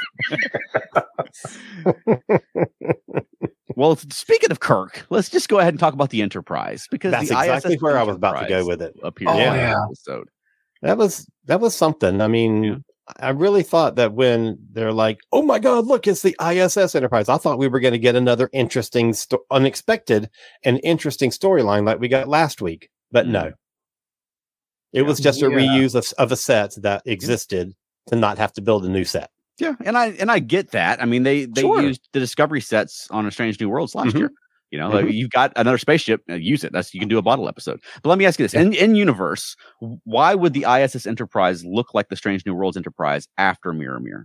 [SPEAKER 2] Well, speaking of Kirk, let's just go ahead and talk about the Enterprise, because
[SPEAKER 4] That's
[SPEAKER 2] the
[SPEAKER 4] exactly
[SPEAKER 2] I S S
[SPEAKER 4] where I was about to
[SPEAKER 2] Enterprise
[SPEAKER 4] go with it.
[SPEAKER 2] appears
[SPEAKER 3] Oh,
[SPEAKER 2] in the
[SPEAKER 3] yeah.
[SPEAKER 2] episode.
[SPEAKER 4] That was that was something. I mean,
[SPEAKER 2] Yeah.
[SPEAKER 4] I really thought that when they're like, "Oh my God, look, it's the I S S Enterprise," I thought we were going to get another interesting, sto- unexpected, and interesting storyline like we got last week. But no, it
[SPEAKER 2] Yeah.
[SPEAKER 4] was just a
[SPEAKER 3] Yeah.
[SPEAKER 4] reuse of, of a set that existed to not have to build a new set.
[SPEAKER 2] Yeah, and I and I get that. I mean, they they
[SPEAKER 4] Sure.
[SPEAKER 2] used the Discovery sets on A Strange New Worlds last
[SPEAKER 4] Mhm.
[SPEAKER 2] year. You know, like,
[SPEAKER 4] Mhm.
[SPEAKER 2] you've got another spaceship, uh, use it. That's you can do a bottle episode. But let me ask you this: in in universe, why would the I S S Enterprise look like the Strange New Worlds Enterprise after Mirror Mirror?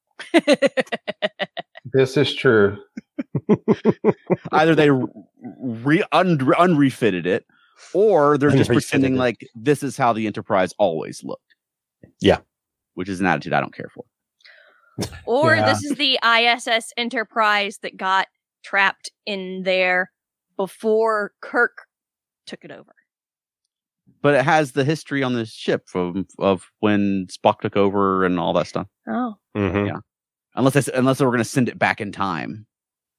[SPEAKER 3] this is true.
[SPEAKER 2] Either they re un, unrefitted it, or they're just
[SPEAKER 4] Unrefitted
[SPEAKER 2] pretending
[SPEAKER 4] it.
[SPEAKER 2] like this is how the Enterprise always looked.
[SPEAKER 4] Yeah.
[SPEAKER 2] Which is an attitude I don't care for.
[SPEAKER 5] Or
[SPEAKER 3] Yeah.
[SPEAKER 5] this is the I S S Enterprise that got trapped in there before Kirk took it over.
[SPEAKER 2] But it has the history on the ship from of when Spock took over and all that stuff.
[SPEAKER 5] Oh.
[SPEAKER 4] Mhm.
[SPEAKER 2] Yeah. Unless they, s- unless they were going to send it back in time.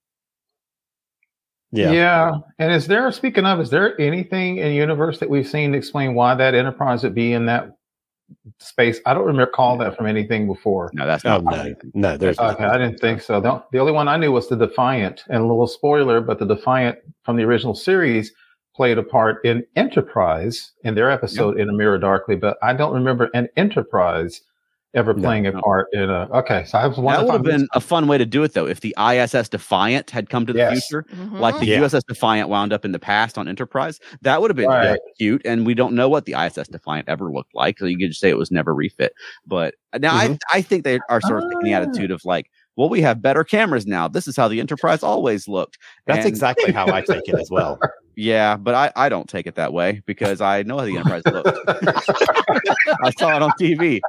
[SPEAKER 4] Yeah.
[SPEAKER 3] Yeah. And is there, speaking of, is there anything in universe that we've seen to explain why that Enterprise would be in that space? I don't recall that from anything before.
[SPEAKER 2] No, that's
[SPEAKER 4] Oh
[SPEAKER 2] not.
[SPEAKER 4] no, no, there's
[SPEAKER 3] Okay, I didn't think so. The, the only one I knew was the Defiant, and a little spoiler, but the Defiant from the original series played a part in Enterprise in their episode in A Mirror Darkly, but I don't remember an Enterprise ever
[SPEAKER 4] No,
[SPEAKER 3] playing a
[SPEAKER 2] no.
[SPEAKER 3] part in a. Okay, so I was
[SPEAKER 2] That
[SPEAKER 3] wondering
[SPEAKER 2] would
[SPEAKER 3] if
[SPEAKER 2] have
[SPEAKER 3] I
[SPEAKER 2] been
[SPEAKER 3] missed
[SPEAKER 2] a fun way to do it, though, if the I S S Defiant had come to the
[SPEAKER 3] Yes.
[SPEAKER 2] future,
[SPEAKER 5] Mhm.
[SPEAKER 2] like the
[SPEAKER 4] Yeah.
[SPEAKER 2] U S S Defiant wound up in the past on Enterprise. That would have been
[SPEAKER 3] Right.
[SPEAKER 2] cute, and we don't know what the I S S Defiant ever looked like, so you could just say it was never refit. But now I, I think they are sort of taking the
[SPEAKER 3] Ah.
[SPEAKER 2] attitude of like, well, we have better cameras now. This is how the Enterprise always looked.
[SPEAKER 4] That's
[SPEAKER 2] And-
[SPEAKER 4] exactly how I take it as well.
[SPEAKER 2] Yeah, but I, I don't take it that way because I know how the Enterprise looked. I saw it on T V.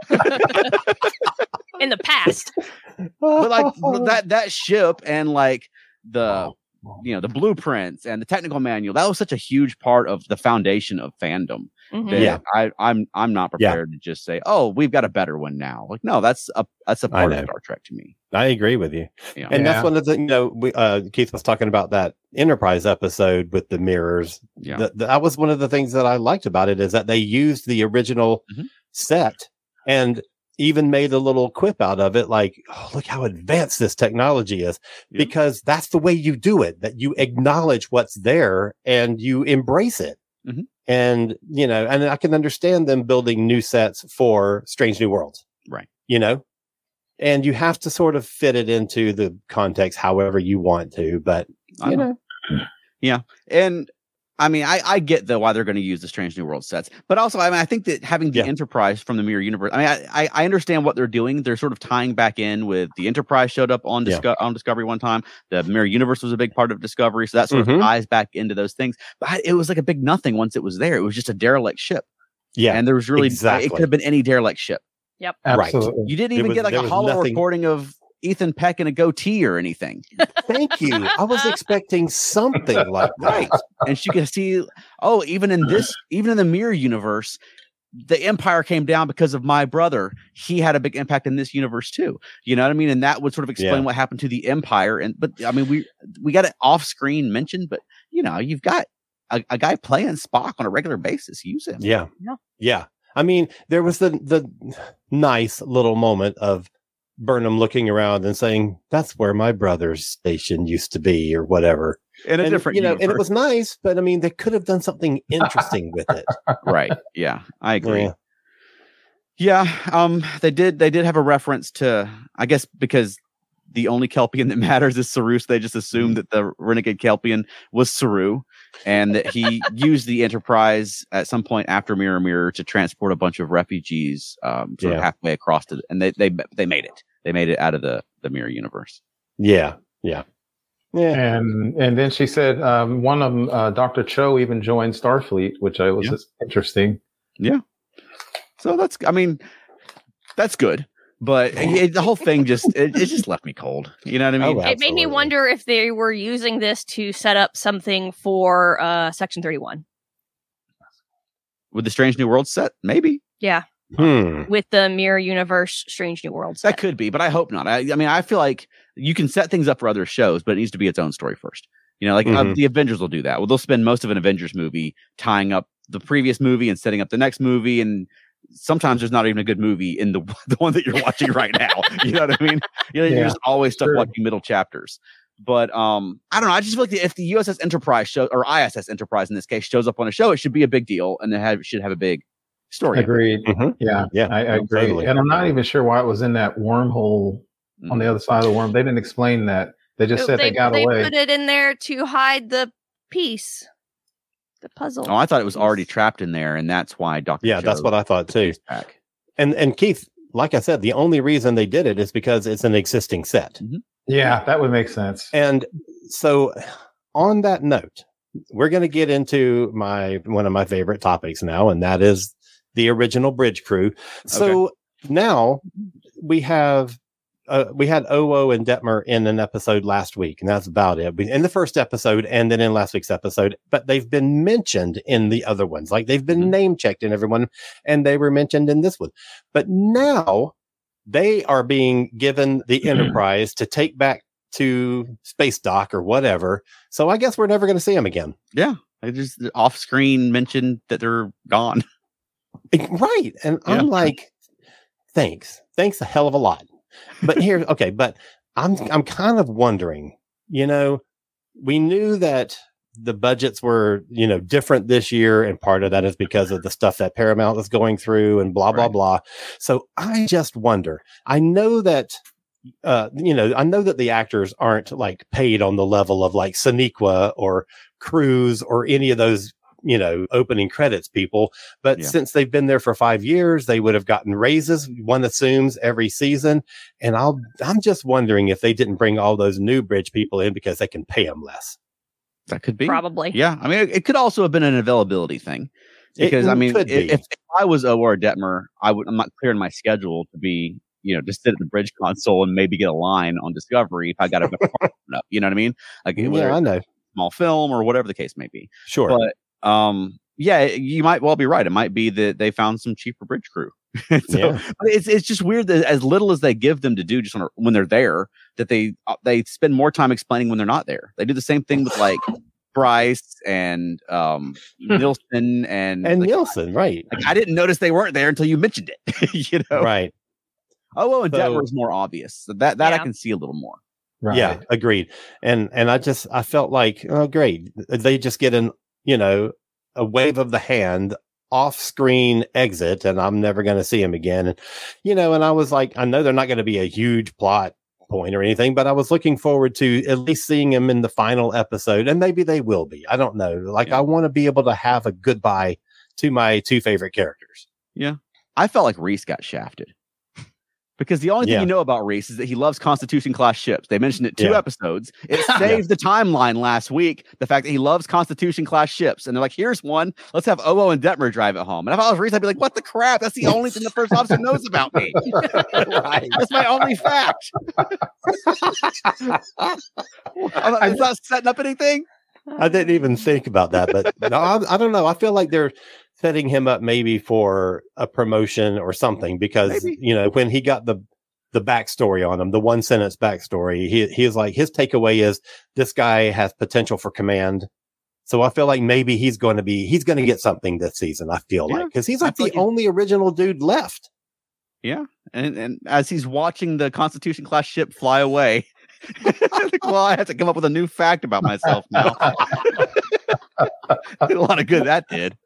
[SPEAKER 5] In the past.
[SPEAKER 2] But like that that ship and like the you know the blueprints and the technical manual, that was such a huge part of the foundation of fandom
[SPEAKER 5] Mhm.
[SPEAKER 2] that
[SPEAKER 4] Yeah.
[SPEAKER 2] I, I'm I'm not
[SPEAKER 4] Yeah.
[SPEAKER 2] prepared to just say, oh, we've got a better one now. Like, no, that's a that's a
[SPEAKER 4] I
[SPEAKER 2] part of
[SPEAKER 4] know.
[SPEAKER 2] Star Trek to me.
[SPEAKER 4] I agree with you.
[SPEAKER 2] You know?
[SPEAKER 4] And
[SPEAKER 3] Yeah.
[SPEAKER 4] that's one of the, you know, we, uh, Keith was talking about that Enterprise episode with the mirrors.
[SPEAKER 2] Yeah.
[SPEAKER 4] Th- that was one of the things that I liked about it is that they used the original
[SPEAKER 2] Mhm.
[SPEAKER 4] set and even made a little quip out of it. Like, oh, look how advanced this technology is,
[SPEAKER 2] Yeah.
[SPEAKER 4] because that's the way you do it, that you acknowledge what's there and you embrace it.
[SPEAKER 2] Mhm.
[SPEAKER 4] And, you know, and I can understand them building new sets for Strange New Worlds.
[SPEAKER 2] Right.
[SPEAKER 4] You know, and you have to sort of fit it into the context however you want to, but
[SPEAKER 2] I
[SPEAKER 4] you
[SPEAKER 2] know.
[SPEAKER 4] know,
[SPEAKER 2] And I mean, I, I get though why they're going to use the Strange New World sets, but also, I mean, I think that having the
[SPEAKER 4] Yeah.
[SPEAKER 2] Enterprise from the Mirror Universe, I mean, I, I, I understand what they're doing. They're sort of tying back in with the Enterprise showed up on, Disco- on Discovery one time. The Mirror Universe was a big part of Discovery, so that sort
[SPEAKER 4] Mhm.
[SPEAKER 2] of ties back into those things. But I, it was like a big nothing once it was there. It was just a derelict ship,
[SPEAKER 4] Yeah.
[SPEAKER 2] and there was really
[SPEAKER 4] exactly.
[SPEAKER 2] it could have been any derelict ship.
[SPEAKER 3] Absolutely.
[SPEAKER 2] You didn't
[SPEAKER 4] It
[SPEAKER 2] even
[SPEAKER 4] was-
[SPEAKER 2] get like
[SPEAKER 4] there
[SPEAKER 2] a
[SPEAKER 4] was
[SPEAKER 2] hollow
[SPEAKER 4] nothing-
[SPEAKER 2] recording of Ethan Peck in a goatee or anything.
[SPEAKER 4] Thank you. I was expecting something like that.
[SPEAKER 2] Right. And she could see, oh, even in this, even in the Mirror Universe, the Empire came down because of my brother. He had a big impact in this universe too. You know what I mean? And that would sort of explain
[SPEAKER 4] Yeah.
[SPEAKER 2] what happened to the Empire. And but I mean, we we got it off screen mentioned, but you know, you've got a, a guy playing Spock on a regular basis. Use him.
[SPEAKER 4] Yeah.
[SPEAKER 5] Yeah.
[SPEAKER 4] Yeah. I mean, there was the the nice little moment of Burnham looking around and saying, "That's where my brother's station used to be," or whatever.
[SPEAKER 2] In a
[SPEAKER 4] And,
[SPEAKER 2] different,
[SPEAKER 4] you know, and it
[SPEAKER 2] universe.
[SPEAKER 4] was nice, but I mean, they could have done something interesting with it.
[SPEAKER 2] Right. Yeah, I agree.
[SPEAKER 4] Yeah.
[SPEAKER 2] Yeah, um, they did. They did have a reference to, I guess, because the only Kelpian that matters is Saru. So they just assumed that the renegade Kelpian was Saru, and that he used the Enterprise at some point after Mirror Mirror to transport a bunch of refugees, um, sort of
[SPEAKER 4] Yeah.
[SPEAKER 2] halfway across to, and they they they made it. They made it out of the the Mirror Universe.
[SPEAKER 4] Yeah. Yeah. Yeah.
[SPEAKER 3] And and then she said um, one of them, uh, Doctor Cho, even joined Starfleet, which I was
[SPEAKER 2] Yeah.
[SPEAKER 3] just interesting.
[SPEAKER 2] So that's, I mean, that's good. But it, the whole thing just it, it just left me cold. You know what I mean?
[SPEAKER 4] Oh,
[SPEAKER 5] It made me
[SPEAKER 4] Absolutely.
[SPEAKER 5] wonder if they were using this to set up something for uh, Section thirty-one.
[SPEAKER 2] With the Strange New World set, maybe.
[SPEAKER 5] Yeah,
[SPEAKER 4] Hmm.
[SPEAKER 5] with the Mirror Universe Strange New Worlds.
[SPEAKER 2] That could be, but I hope not. I, I mean, I feel like you can set things up for other shows, but it needs to be its own story first. You know, like uh,
[SPEAKER 4] Mhm.
[SPEAKER 2] the Avengers will do that. Well, they'll spend most of an Avengers movie tying up the previous movie and setting up the next movie, and sometimes there's not even a good movie in the the one that you're watching right now. You know what I mean? You know, you're
[SPEAKER 3] Yeah,
[SPEAKER 2] just always stuck
[SPEAKER 3] sure.
[SPEAKER 2] watching middle chapters. But um, I don't know. I just feel like the, if the U S S Enterprise show or I S S Enterprise in this case shows up on a show, it should be a big deal, and it have, should have a big story.
[SPEAKER 3] Agreed.
[SPEAKER 4] Mhm.
[SPEAKER 3] Yeah,
[SPEAKER 4] Yeah,
[SPEAKER 3] I, I
[SPEAKER 4] no,
[SPEAKER 3] agree.
[SPEAKER 4] totally.
[SPEAKER 3] And I'm not even sure why it was in that wormhole on the other side of the worm. They didn't explain that. They just said they, got
[SPEAKER 5] they
[SPEAKER 3] away.
[SPEAKER 5] put it in there to hide the piece, the puzzle.
[SPEAKER 2] Oh, I thought it was already trapped in there, and that's why Doctor
[SPEAKER 4] Yeah, that's what I thought too.
[SPEAKER 2] back.
[SPEAKER 4] And and Keith, like I said, the only reason they did it is because it's an existing set.
[SPEAKER 3] Yeah, that would make sense.
[SPEAKER 4] And so on that note, we're going to get into my one of my favorite topics now, and that is the original bridge crew. So now we have uh, we had Owo and Detmer in an episode last week, and that's about it. In the first episode, and then in last week's episode, but they've been mentioned in the other ones, like they've been
[SPEAKER 2] Mhm.
[SPEAKER 4] name checked in everyone, and they were mentioned in this one. But now they are being given the Enterprise to take back to Space Dock or whatever. So I guess we're never going to see them again.
[SPEAKER 2] Yeah, they just off screen mentioned that they're gone.
[SPEAKER 4] Right. And
[SPEAKER 2] Yeah.
[SPEAKER 4] I'm like, thanks. Thanks a hell of a lot. But here, okay, but I'm I'm kind of wondering, you know, we knew that the budgets were, you know, different this year, and part of that is because of the stuff that Paramount is going through and blah, blah,
[SPEAKER 2] Right.
[SPEAKER 4] blah. So I just wonder. I know that uh, you know, I know that the actors aren't like paid on the level of like Sonequa or Cruz or any of those, you know, opening credits people. But
[SPEAKER 2] Yeah.
[SPEAKER 4] since they've been there for five years, they would have gotten raises, one assumes, every season. And I'll, I'm just wondering if they didn't bring all those new bridge people in because they can pay them less.
[SPEAKER 2] That could be.
[SPEAKER 5] Probably.
[SPEAKER 2] Yeah, I mean, it, it could also have been an availability thing.
[SPEAKER 4] It
[SPEAKER 2] Because I mean,
[SPEAKER 4] could
[SPEAKER 2] if,
[SPEAKER 4] be.
[SPEAKER 2] if I was Owo or Detmer, I would. I'm not clearing my schedule to be, you know, just sit at the bridge console and maybe get a line on Discovery if I got a better part up. You know what I mean? Like whether
[SPEAKER 4] Yeah, I
[SPEAKER 2] it's
[SPEAKER 4] know.
[SPEAKER 2] a small film or whatever the case may be.
[SPEAKER 4] Sure.
[SPEAKER 2] But um, yeah, you might well be right. It might be that they found some cheaper bridge crew. so,
[SPEAKER 4] Yeah.
[SPEAKER 2] but it's it's just weird that as little as they give them to do just on a, when they're there, that they uh, they spend more time explaining when they're not there. They do the same thing with like Bryce and um Nielsen and
[SPEAKER 4] and
[SPEAKER 2] like,
[SPEAKER 4] Nielsen, right.
[SPEAKER 2] like, I didn't notice they weren't there until you mentioned it. you know,
[SPEAKER 4] Right.
[SPEAKER 2] Oh, well, and
[SPEAKER 4] So-
[SPEAKER 2] Detmer is more obvious. So that that I
[SPEAKER 5] Yeah.
[SPEAKER 2] can see a little more.
[SPEAKER 3] Right.
[SPEAKER 4] Yeah, agreed. And and I just I felt like, oh great. They just get an, you know, a wave of the hand off-screen exit and I'm never going to see him again. And you know, and I was like, I know they're not going to be a huge plot point or anything, but I was looking forward to at least seeing him in the final episode, and maybe they will be. I don't know. Like,
[SPEAKER 2] Yeah.
[SPEAKER 4] I want to be able to have a goodbye to my two favorite characters.
[SPEAKER 2] Yeah. I felt like Reese got shafted. Because the only thing
[SPEAKER 4] Yeah.
[SPEAKER 2] you know about Reese is that he loves Constitution class ships. They mentioned it two
[SPEAKER 4] Yeah.
[SPEAKER 2] episodes. It saved the timeline last week, the fact that he loves Constitution class ships. And they're like, here's one. Let's have Owo and Detmer drive it home. And if I was Reese, I'd be like, what the crap? That's the only thing the first officer knows about me.
[SPEAKER 4] Right.
[SPEAKER 2] That's my only fact. I'm not, it's not setting up anything.
[SPEAKER 4] I didn't even think about that, but no, I, I don't know. I feel like they're setting him up maybe for a promotion or something, because
[SPEAKER 2] Maybe.
[SPEAKER 4] you know, when he got the the backstory on him, the one sentence backstory, he he was like, his takeaway is this guy has potential for command. So I feel like maybe he's going to be he's going to get something this season. I feel
[SPEAKER 2] Yeah.
[SPEAKER 4] like, because he's
[SPEAKER 2] I
[SPEAKER 4] like
[SPEAKER 2] feel
[SPEAKER 4] the
[SPEAKER 2] like he's-
[SPEAKER 4] only original dude left.
[SPEAKER 2] Yeah. And and as he's watching the Constitution class ship fly away, like, well, I have to come up with a new fact about myself now. Did a lot of good that did.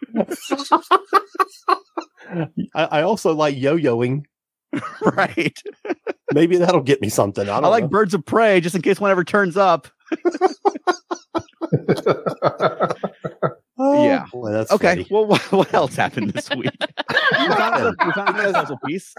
[SPEAKER 4] I, I also like yo-yoing.
[SPEAKER 2] Right.
[SPEAKER 4] Maybe that'll get me something. I
[SPEAKER 2] I,
[SPEAKER 4] don't
[SPEAKER 2] like
[SPEAKER 4] know.
[SPEAKER 2] Birds of Prey just in case one ever turns up.
[SPEAKER 4] Oh,
[SPEAKER 2] Yeah.
[SPEAKER 4] boy, that's
[SPEAKER 2] Okay.
[SPEAKER 4] funny.
[SPEAKER 2] Well, what, what else happened this week? we found another, we found another puzzle piece.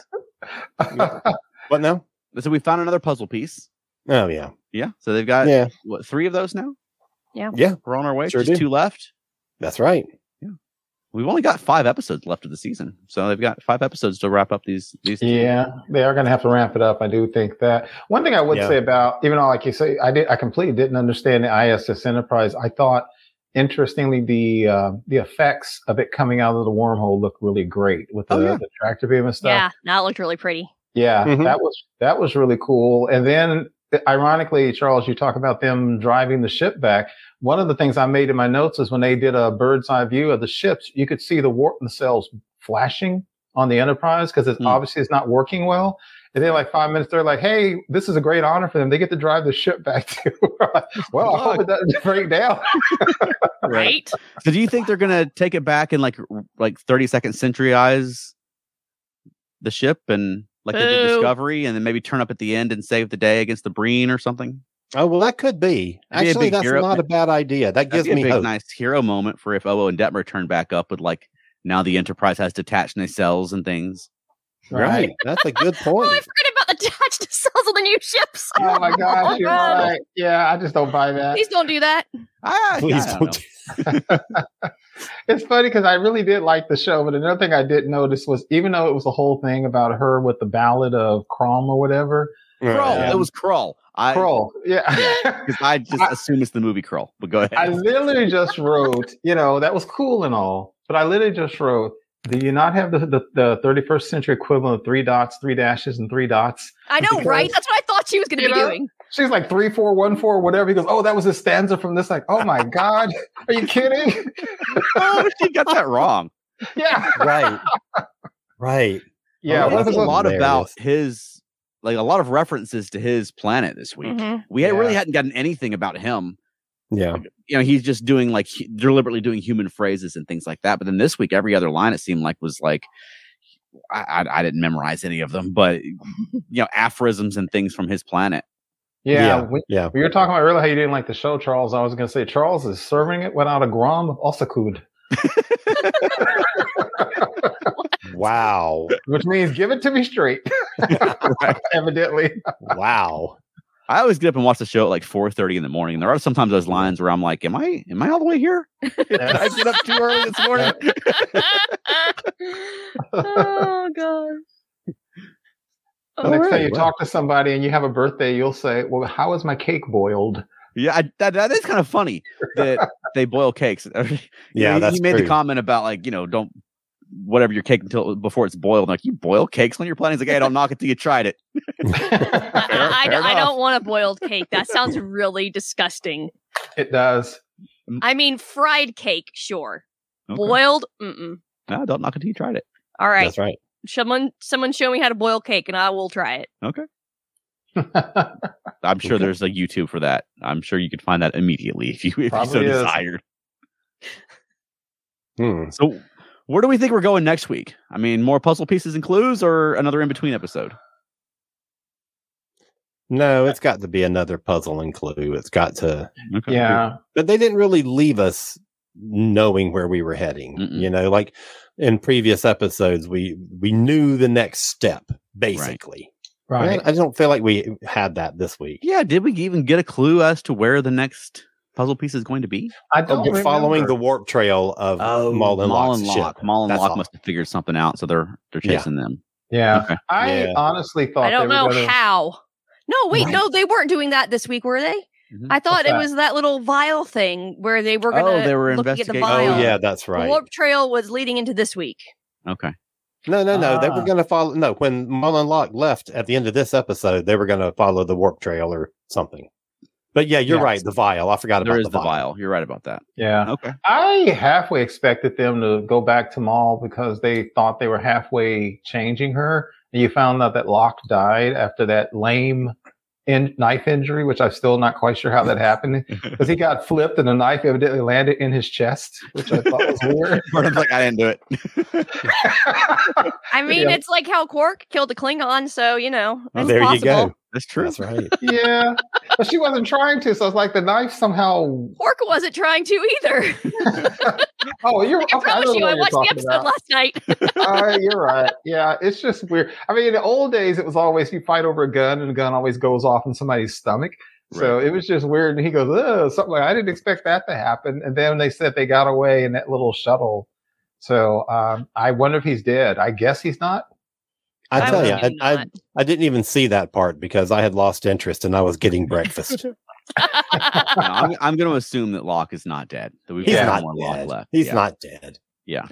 [SPEAKER 4] What now?
[SPEAKER 2] So we found another puzzle piece.
[SPEAKER 4] Oh yeah,
[SPEAKER 2] Yeah. So they've got
[SPEAKER 4] yeah,
[SPEAKER 2] what, three of those now?
[SPEAKER 4] yeah.
[SPEAKER 2] We're on our way.
[SPEAKER 4] Sure
[SPEAKER 2] just
[SPEAKER 4] do.
[SPEAKER 2] two left.
[SPEAKER 4] That's right.
[SPEAKER 2] We've only got five episodes left of the season, so they've got five episodes to wrap up these. These. two.
[SPEAKER 3] Yeah, they are going to have to ramp it up. I do think that. One thing I would
[SPEAKER 4] Yeah.
[SPEAKER 3] say about, even though, like you say, I did, I completely didn't understand the I S S Enterprise. I thought, interestingly, the uh, the effects of it coming out of the wormhole look really great with the,
[SPEAKER 2] Oh, yeah.
[SPEAKER 3] the tractor beam and stuff.
[SPEAKER 5] Yeah, that looked really pretty.
[SPEAKER 3] Yeah,
[SPEAKER 4] Mhm.
[SPEAKER 3] that was that was really cool. And then, ironically, Charles, you talk about them driving the ship back. One of the things I made in my notes is when they did a bird's eye view of the ships, you could see the warp cells flashing on the Enterprise because it's
[SPEAKER 2] Hmm.
[SPEAKER 3] obviously it's not working well. And then, like five minutes, they're like, "Hey, this is a great honor for them. They get to drive the ship back too." Well, I hope it doesn't break down.
[SPEAKER 5] Right?
[SPEAKER 2] So do you think they're gonna take it back and like r- like thirty second century eyes the ship and like they did
[SPEAKER 5] Boo.
[SPEAKER 2] Discovery, and then maybe turn up at the end and save the day against the Breen or something?
[SPEAKER 4] Oh well, that could be.
[SPEAKER 2] That'd be a
[SPEAKER 4] Actually,
[SPEAKER 2] big
[SPEAKER 4] that's
[SPEAKER 2] hero-
[SPEAKER 4] not a bad idea. That
[SPEAKER 2] That'd
[SPEAKER 4] gives
[SPEAKER 2] be a
[SPEAKER 4] me
[SPEAKER 2] big,
[SPEAKER 4] hope.
[SPEAKER 2] nice hero moment for if Owo and Detmer turn back up with like now the Enterprise has detached nacelles and things.
[SPEAKER 4] Right. That's a good
[SPEAKER 5] Oh,
[SPEAKER 4] point.
[SPEAKER 5] I forgot about the detached cells on the new ships.
[SPEAKER 3] Oh my gosh, you're right. Yeah, I just don't buy that.
[SPEAKER 5] Please don't do that.
[SPEAKER 2] Ah,
[SPEAKER 4] Please
[SPEAKER 2] I
[SPEAKER 4] don't.
[SPEAKER 2] know.
[SPEAKER 4] do-
[SPEAKER 3] It's funny because I really did like the show, but another thing I didn't notice was even though it was a whole thing about her with the Ballad of Crom or whatever,
[SPEAKER 2] Krull.
[SPEAKER 4] Yeah.
[SPEAKER 2] It was Krull. I
[SPEAKER 3] Kroll, yeah.
[SPEAKER 2] because I just
[SPEAKER 3] I-
[SPEAKER 2] assume it's the movie Krull. But go ahead.
[SPEAKER 3] I literally just wrote, you know, that was cool and all, but I literally just wrote, do you not have the, the, the thirty-first century equivalent of three dots, three dashes, and three dots?
[SPEAKER 5] I know,
[SPEAKER 3] Because-
[SPEAKER 5] right? That's what I thought she was going to
[SPEAKER 3] You
[SPEAKER 5] be
[SPEAKER 3] know?
[SPEAKER 5] doing.
[SPEAKER 3] She's like three, four, one, four, whatever. He goes, oh, that was a stanza from this. Like, oh my God, are you kidding?
[SPEAKER 2] Oh, she got that wrong.
[SPEAKER 3] Yeah.
[SPEAKER 4] Right. Right.
[SPEAKER 3] Yeah.
[SPEAKER 4] Oh,
[SPEAKER 3] What
[SPEAKER 2] There's
[SPEAKER 3] if
[SPEAKER 2] a
[SPEAKER 3] it was
[SPEAKER 2] lot
[SPEAKER 4] hilarious.
[SPEAKER 2] about his, like a lot of references to his planet this week.
[SPEAKER 5] Mhm.
[SPEAKER 2] We had, really
[SPEAKER 3] Yeah.
[SPEAKER 2] hadn't gotten anything about him.
[SPEAKER 4] Yeah.
[SPEAKER 2] You know, he's just doing like hu- deliberately doing human phrases and things like that. But then this week, every other line it seemed like was like, I, I, I didn't memorize any of them, but you know, aphorisms and things from his planet.
[SPEAKER 3] Yeah.
[SPEAKER 4] Yeah.
[SPEAKER 3] When,
[SPEAKER 4] Yeah.
[SPEAKER 3] when you were talking about earlier how you didn't like the show, Charles, I was going to say Charles is serving it without a gram of Osakud,
[SPEAKER 4] Wow.
[SPEAKER 3] which means give it to me straight. Evidently.
[SPEAKER 4] Wow.
[SPEAKER 2] I always get up and watch the show at like four thirty in the morning. There are sometimes those lines where I'm like, "Am I? Am I all the way here? Did I get up too early this morning?"
[SPEAKER 5] Oh, God.
[SPEAKER 3] The next
[SPEAKER 4] All
[SPEAKER 3] time you
[SPEAKER 4] right,
[SPEAKER 3] talk to somebody and you have a birthday, you'll say, well, how is my cake boiled?
[SPEAKER 2] Yeah, I, that that is kind of funny that they boil cakes.
[SPEAKER 4] Yeah,
[SPEAKER 2] you,
[SPEAKER 4] that's
[SPEAKER 2] you made the
[SPEAKER 4] true.
[SPEAKER 2] comment about like you know don't whatever your cake until before it's boiled. Like you boil cakes when you're planning. He's like, hey, don't knock it till you tried it.
[SPEAKER 5] I,
[SPEAKER 2] fair
[SPEAKER 5] don't, I
[SPEAKER 2] enough.
[SPEAKER 5] don't want a boiled cake. That sounds really disgusting.
[SPEAKER 3] It does.
[SPEAKER 5] I mean, fried cake, sure.
[SPEAKER 2] Okay.
[SPEAKER 5] Boiled, mm-mm.
[SPEAKER 2] No, don't knock it till you tried it.
[SPEAKER 5] All right.
[SPEAKER 4] That's right.
[SPEAKER 5] Someone, someone show me how to boil cake, and I will try it.
[SPEAKER 2] Okay. I'm sure
[SPEAKER 4] Okay.
[SPEAKER 2] there's a YouTube for that. I'm sure you could find that immediately if you if you so
[SPEAKER 3] Probably is.
[SPEAKER 2] desired.
[SPEAKER 4] Hmm.
[SPEAKER 2] So, where do we think we're going next week? I mean, more puzzle pieces and clues, or another in between episode?
[SPEAKER 4] No, it's got to be another puzzle and clue. It's got to.
[SPEAKER 2] Okay.
[SPEAKER 3] Yeah.
[SPEAKER 4] But they didn't really leave us knowing where we were heading.
[SPEAKER 2] Mm-mm.
[SPEAKER 4] You know, like in previous episodes, we we knew the next step basically.
[SPEAKER 3] Right.
[SPEAKER 4] Man, I don't feel like we had that this week.
[SPEAKER 2] Yeah, did we even get a clue as to where the next puzzle piece is going to be?
[SPEAKER 3] I
[SPEAKER 4] Oh,
[SPEAKER 3] don't
[SPEAKER 4] we're following the
[SPEAKER 3] remember.
[SPEAKER 4] warp trail of Maul and
[SPEAKER 2] Maul
[SPEAKER 4] Locke's
[SPEAKER 2] and Locke.
[SPEAKER 4] ship.
[SPEAKER 2] Maul and
[SPEAKER 4] That's
[SPEAKER 2] Locke
[SPEAKER 4] all.
[SPEAKER 2] must have figured something out, so they're they're
[SPEAKER 4] Yeah.
[SPEAKER 2] chasing them.
[SPEAKER 3] Yeah.
[SPEAKER 2] Okay.
[SPEAKER 3] I
[SPEAKER 4] Yeah.
[SPEAKER 3] honestly thought
[SPEAKER 5] I don't
[SPEAKER 3] they
[SPEAKER 5] know
[SPEAKER 3] were gonna,
[SPEAKER 5] how. No, wait,
[SPEAKER 3] Right.
[SPEAKER 5] no, they weren't doing that this week, were they?
[SPEAKER 2] Mhm.
[SPEAKER 5] I thought
[SPEAKER 3] What's
[SPEAKER 5] it
[SPEAKER 3] that?
[SPEAKER 5] was that little vial thing where they were
[SPEAKER 2] Oh,
[SPEAKER 5] gonna
[SPEAKER 2] they were
[SPEAKER 5] looking at the
[SPEAKER 2] investigating-
[SPEAKER 5] vial.
[SPEAKER 4] Oh, yeah, that's
[SPEAKER 5] The
[SPEAKER 4] right.
[SPEAKER 5] warp trail was leading into this week.
[SPEAKER 2] Okay.
[SPEAKER 4] No, no, no. They were
[SPEAKER 3] Ah.
[SPEAKER 4] going to follow. No, when Maul and Locke left at the end of this episode, they were going to follow the warp trail or something. But yeah, you're
[SPEAKER 3] Yes.
[SPEAKER 4] right. The vial. I forgot
[SPEAKER 2] There
[SPEAKER 4] about
[SPEAKER 2] is
[SPEAKER 4] the
[SPEAKER 2] the
[SPEAKER 4] vial.
[SPEAKER 2] vial. You're right about that.
[SPEAKER 3] Yeah.
[SPEAKER 2] Okay.
[SPEAKER 3] I halfway expected them to go back to Maul because they thought they were halfway changing her. And you found out that Locke died after that lame in- knife injury, which I'm still not quite sure how that happened. Because he got flipped and the knife evidently landed in his chest, which I thought was weird.
[SPEAKER 2] Burnham's like, I didn't do it.
[SPEAKER 5] I mean,
[SPEAKER 3] Yeah.
[SPEAKER 5] it's like how Quark killed a Klingon, so you know,
[SPEAKER 2] Oh,
[SPEAKER 5] it's
[SPEAKER 4] there you
[SPEAKER 5] possible.
[SPEAKER 4] go.
[SPEAKER 2] That's true.
[SPEAKER 4] That's right.
[SPEAKER 3] Yeah. But she wasn't trying to, so it's like the knife somehow.
[SPEAKER 5] Quark wasn't trying to either.
[SPEAKER 3] Oh, you're
[SPEAKER 5] I
[SPEAKER 3] okay. I
[SPEAKER 5] promise
[SPEAKER 3] know
[SPEAKER 5] you, I
[SPEAKER 3] what you're
[SPEAKER 5] watched the
[SPEAKER 3] talking
[SPEAKER 5] episode
[SPEAKER 3] about.
[SPEAKER 5] last night.
[SPEAKER 3] Uh, you're right. Yeah, it's just weird. I mean, in the old days, it was always you fight over a gun and the gun always goes off in somebody's stomach. So it was just weird. And he goes, "Ugh," something like I didn't expect that to happen. And then they said they got away in that little shuttle. So um, I wonder if he's dead. I guess he's not.
[SPEAKER 4] I
[SPEAKER 5] I
[SPEAKER 4] tell
[SPEAKER 5] would
[SPEAKER 4] you, I,
[SPEAKER 5] assume
[SPEAKER 4] I,
[SPEAKER 5] not.
[SPEAKER 4] I didn't even see that part because I had lost interest and I was getting breakfast.
[SPEAKER 2] No, I'm, I'm going to assume that Locke is not dead. That we've
[SPEAKER 4] He's
[SPEAKER 2] got
[SPEAKER 3] Yeah.
[SPEAKER 4] not
[SPEAKER 2] more Locke
[SPEAKER 4] dead.
[SPEAKER 2] left.
[SPEAKER 4] He's
[SPEAKER 2] Yeah.
[SPEAKER 4] not dead.
[SPEAKER 2] Yeah.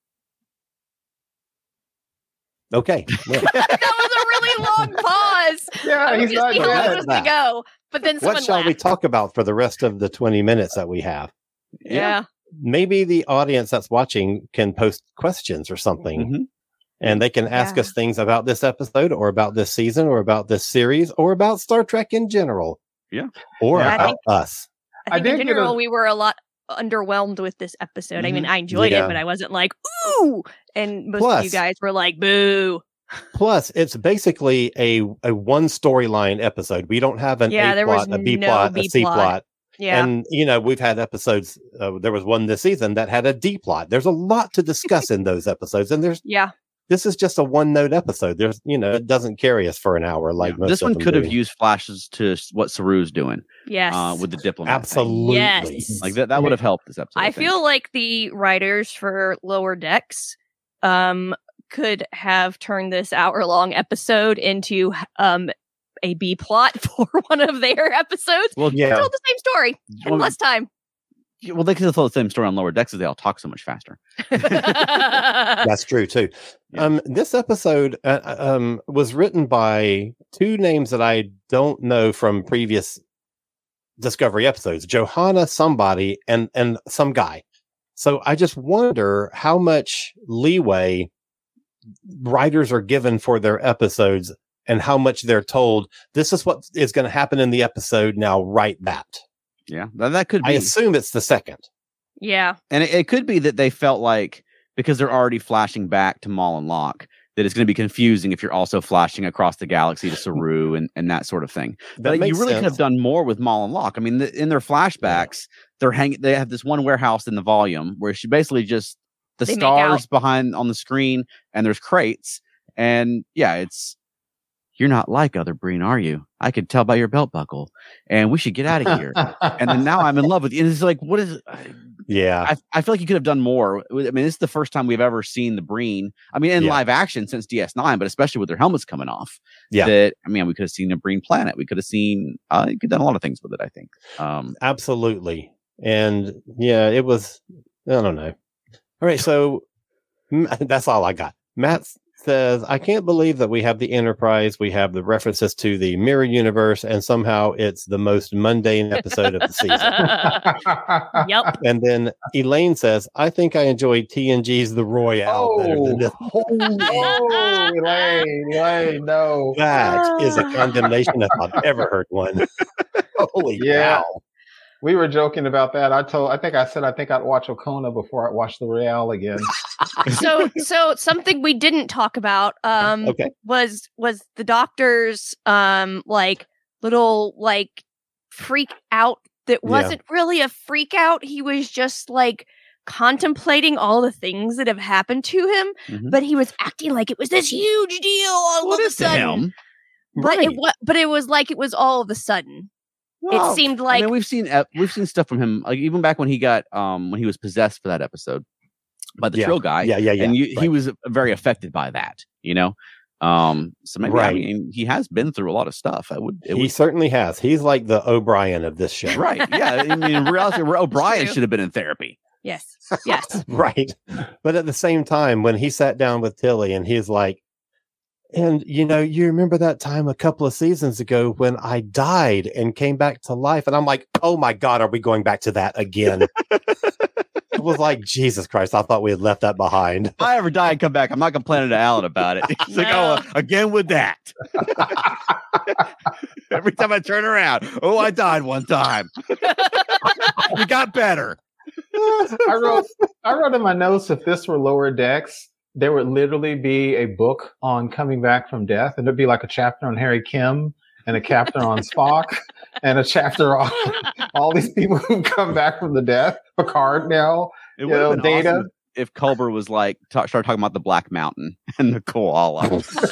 [SPEAKER 4] Okay. Well,
[SPEAKER 5] That was a really long pause.
[SPEAKER 3] Yeah,
[SPEAKER 5] I was
[SPEAKER 3] he's
[SPEAKER 5] gonna
[SPEAKER 3] not
[SPEAKER 5] see how
[SPEAKER 3] dead.
[SPEAKER 5] this was gonna go, but then someone
[SPEAKER 4] what shall we
[SPEAKER 5] laughed.
[SPEAKER 4] talk about for the rest of the twenty minutes that we have?
[SPEAKER 5] Yeah.
[SPEAKER 4] Maybe the audience that's watching can post questions or something.
[SPEAKER 2] Mhm.
[SPEAKER 4] And they can ask
[SPEAKER 5] Yeah.
[SPEAKER 4] us things about this episode or about this season or about this series or about Star Trek in general.
[SPEAKER 2] Yeah.
[SPEAKER 4] Or
[SPEAKER 3] Yeah, I
[SPEAKER 4] about
[SPEAKER 5] think-
[SPEAKER 4] us.
[SPEAKER 5] I
[SPEAKER 3] I
[SPEAKER 5] think in
[SPEAKER 3] did get
[SPEAKER 5] general
[SPEAKER 3] a-
[SPEAKER 5] we were a lot underwhelmed with this episode. I mean, I enjoyed
[SPEAKER 4] Yeah.
[SPEAKER 5] it, but I wasn't like ooh, and most of
[SPEAKER 4] Plus-
[SPEAKER 5] you guys were like boo.
[SPEAKER 4] Plus, it's basically a, a one storyline episode. We don't have an
[SPEAKER 5] Yeah,
[SPEAKER 4] A
[SPEAKER 5] there was
[SPEAKER 4] plot, a B
[SPEAKER 5] no
[SPEAKER 4] plot, a
[SPEAKER 5] B
[SPEAKER 4] C
[SPEAKER 5] plot.
[SPEAKER 4] plot.
[SPEAKER 5] Yeah,
[SPEAKER 4] And, you know, we've had episodes, uh, there was one this season that had a D plot. There's a lot to discuss in those episodes. And there's
[SPEAKER 5] yeah.
[SPEAKER 4] this is just a one note episode. There's, you know, it doesn't carry us for an hour like
[SPEAKER 2] Yeah.
[SPEAKER 4] most
[SPEAKER 2] This
[SPEAKER 4] of
[SPEAKER 2] one
[SPEAKER 4] them
[SPEAKER 2] could have
[SPEAKER 4] do.
[SPEAKER 2] used flashes to s- what Saru's doing
[SPEAKER 5] Yes.
[SPEAKER 2] uh, with the diplomat. thing.
[SPEAKER 4] Absolutely.
[SPEAKER 5] Yes.
[SPEAKER 2] Like that, that would have helped this episode.
[SPEAKER 5] I
[SPEAKER 2] think.
[SPEAKER 5] feel like the writers for Lower Decks um could have turned this hour long episode into um a B plot for one of their episodes.
[SPEAKER 2] Well,
[SPEAKER 4] Yeah.
[SPEAKER 5] Told the same story in
[SPEAKER 2] Well,
[SPEAKER 5] less time.
[SPEAKER 2] well, they could have told the same story on Lower Decks because they all talk so much faster.
[SPEAKER 4] That's true too.
[SPEAKER 2] Yeah.
[SPEAKER 4] Um, this episode uh, um, was written by two names that I don't know from previous Discovery episodes: Johanna somebody and and some guy. So I just wonder how much leeway writers are given for their episodes and how much they're told this is what is going to happen in the episode. Now write that.
[SPEAKER 2] Yeah, that, that could
[SPEAKER 4] I
[SPEAKER 2] be.
[SPEAKER 4] assume it's the second.
[SPEAKER 5] Yeah.
[SPEAKER 2] And it, it could be that they felt like because they're already flashing back to Maul and Locke, that it's going to be confusing if you're also flashing across the galaxy to Saru and, and that sort of thing.
[SPEAKER 4] That
[SPEAKER 2] But you
[SPEAKER 4] makes
[SPEAKER 2] really could have
[SPEAKER 4] sense.
[SPEAKER 2] done more with Maul and Locke. I mean, the, in their flashbacks, they're hanging. They have this one warehouse in the volume where she basically just the
[SPEAKER 5] They make
[SPEAKER 2] stars
[SPEAKER 5] out.
[SPEAKER 2] behind on the screen, and there's crates, and yeah, it's you're not like other Breen, are you? I could tell by your belt buckle, and we should get out of here. And then now I'm in love with you. And it's like, what is?
[SPEAKER 4] Yeah.
[SPEAKER 2] I, I feel like you could have done more. I mean, this is the first time we've ever seen the Breen. I mean, in
[SPEAKER 4] Yeah.
[SPEAKER 2] live action since D S nine, but especially with their helmets coming off.
[SPEAKER 4] Yeah.
[SPEAKER 2] That I mean, we could have seen a Breen planet. We could have seen. Uh, you could have done a lot of things with it. I think. Um,
[SPEAKER 4] Absolutely. And yeah, it was, I don't know. All right. So m- that's all I got. Matt says, I can't believe that we have the Enterprise. We have the references to the mirror universe, and somehow it's the most mundane episode of the season.
[SPEAKER 5] Yep.
[SPEAKER 4] And then Elaine says, I think I enjoyed T N G's The Royale better than this.
[SPEAKER 3] Oh, Elaine, Elaine, no.
[SPEAKER 4] That is a condemnation if I've ever heard one. Holy
[SPEAKER 3] Yeah.
[SPEAKER 4] cow.
[SPEAKER 3] We were joking about that. I told, I think I said, I think I'd watch Okona before I watch the Royale again.
[SPEAKER 5] so so something we didn't talk about um
[SPEAKER 4] Okay.
[SPEAKER 5] was was the doctor's um like little like freak out that
[SPEAKER 4] Yeah.
[SPEAKER 5] wasn't really a freak out. He was just like contemplating all the things that have happened to him,
[SPEAKER 2] Mhm.
[SPEAKER 5] but he was acting like it was this huge deal all
[SPEAKER 2] What
[SPEAKER 5] of a
[SPEAKER 2] is to
[SPEAKER 5] sudden.
[SPEAKER 2] him?
[SPEAKER 5] But
[SPEAKER 4] Right.
[SPEAKER 5] it was, but it was like it was all of a sudden.
[SPEAKER 2] Well,
[SPEAKER 5] it seemed
[SPEAKER 2] I
[SPEAKER 5] like
[SPEAKER 2] mean, we've seen ep- we've seen stuff from him, like even back when he got um when he was possessed for that episode by the
[SPEAKER 4] Yeah.
[SPEAKER 2] Trill guy.
[SPEAKER 4] Yeah, yeah, yeah.
[SPEAKER 2] and you, he
[SPEAKER 4] Right.
[SPEAKER 2] was very affected by that, you know. Um, so maybe I
[SPEAKER 4] Right.
[SPEAKER 2] mean he has been through a lot of stuff. I would, it
[SPEAKER 4] He
[SPEAKER 2] would
[SPEAKER 4] certainly has. He's like the O'Brien of this show.
[SPEAKER 2] right, yeah. I mean, in reality, O'Brien
[SPEAKER 5] true.
[SPEAKER 2] should have been in therapy.
[SPEAKER 5] yes, yes.
[SPEAKER 4] Right. But at the same time, when he sat down with Tilly and he's like, and you know, you remember that time a couple of seasons ago when I died and came back to life? And I'm like, oh my God, are we going back to that again? It was like, Jesus Christ, I thought we had left that behind.
[SPEAKER 2] If I ever die and come back, I'm not complaining to Alan about it. He's like,
[SPEAKER 5] No.
[SPEAKER 2] oh, again with that. Every time I turn around, oh, I died one time. You got better.
[SPEAKER 3] I wrote I wrote in my notes, if this were Lower Decks, there would literally be a book on coming back from death, and there'd be like a chapter on Harry Kim and a chapter on Spock and a chapter on all these people who come back from the death. Picard now,
[SPEAKER 2] It
[SPEAKER 3] you
[SPEAKER 2] would
[SPEAKER 3] know,
[SPEAKER 2] have been
[SPEAKER 3] Data.
[SPEAKER 2] awesome if Culber was like ta- started talking about the Black Mountain and the koala.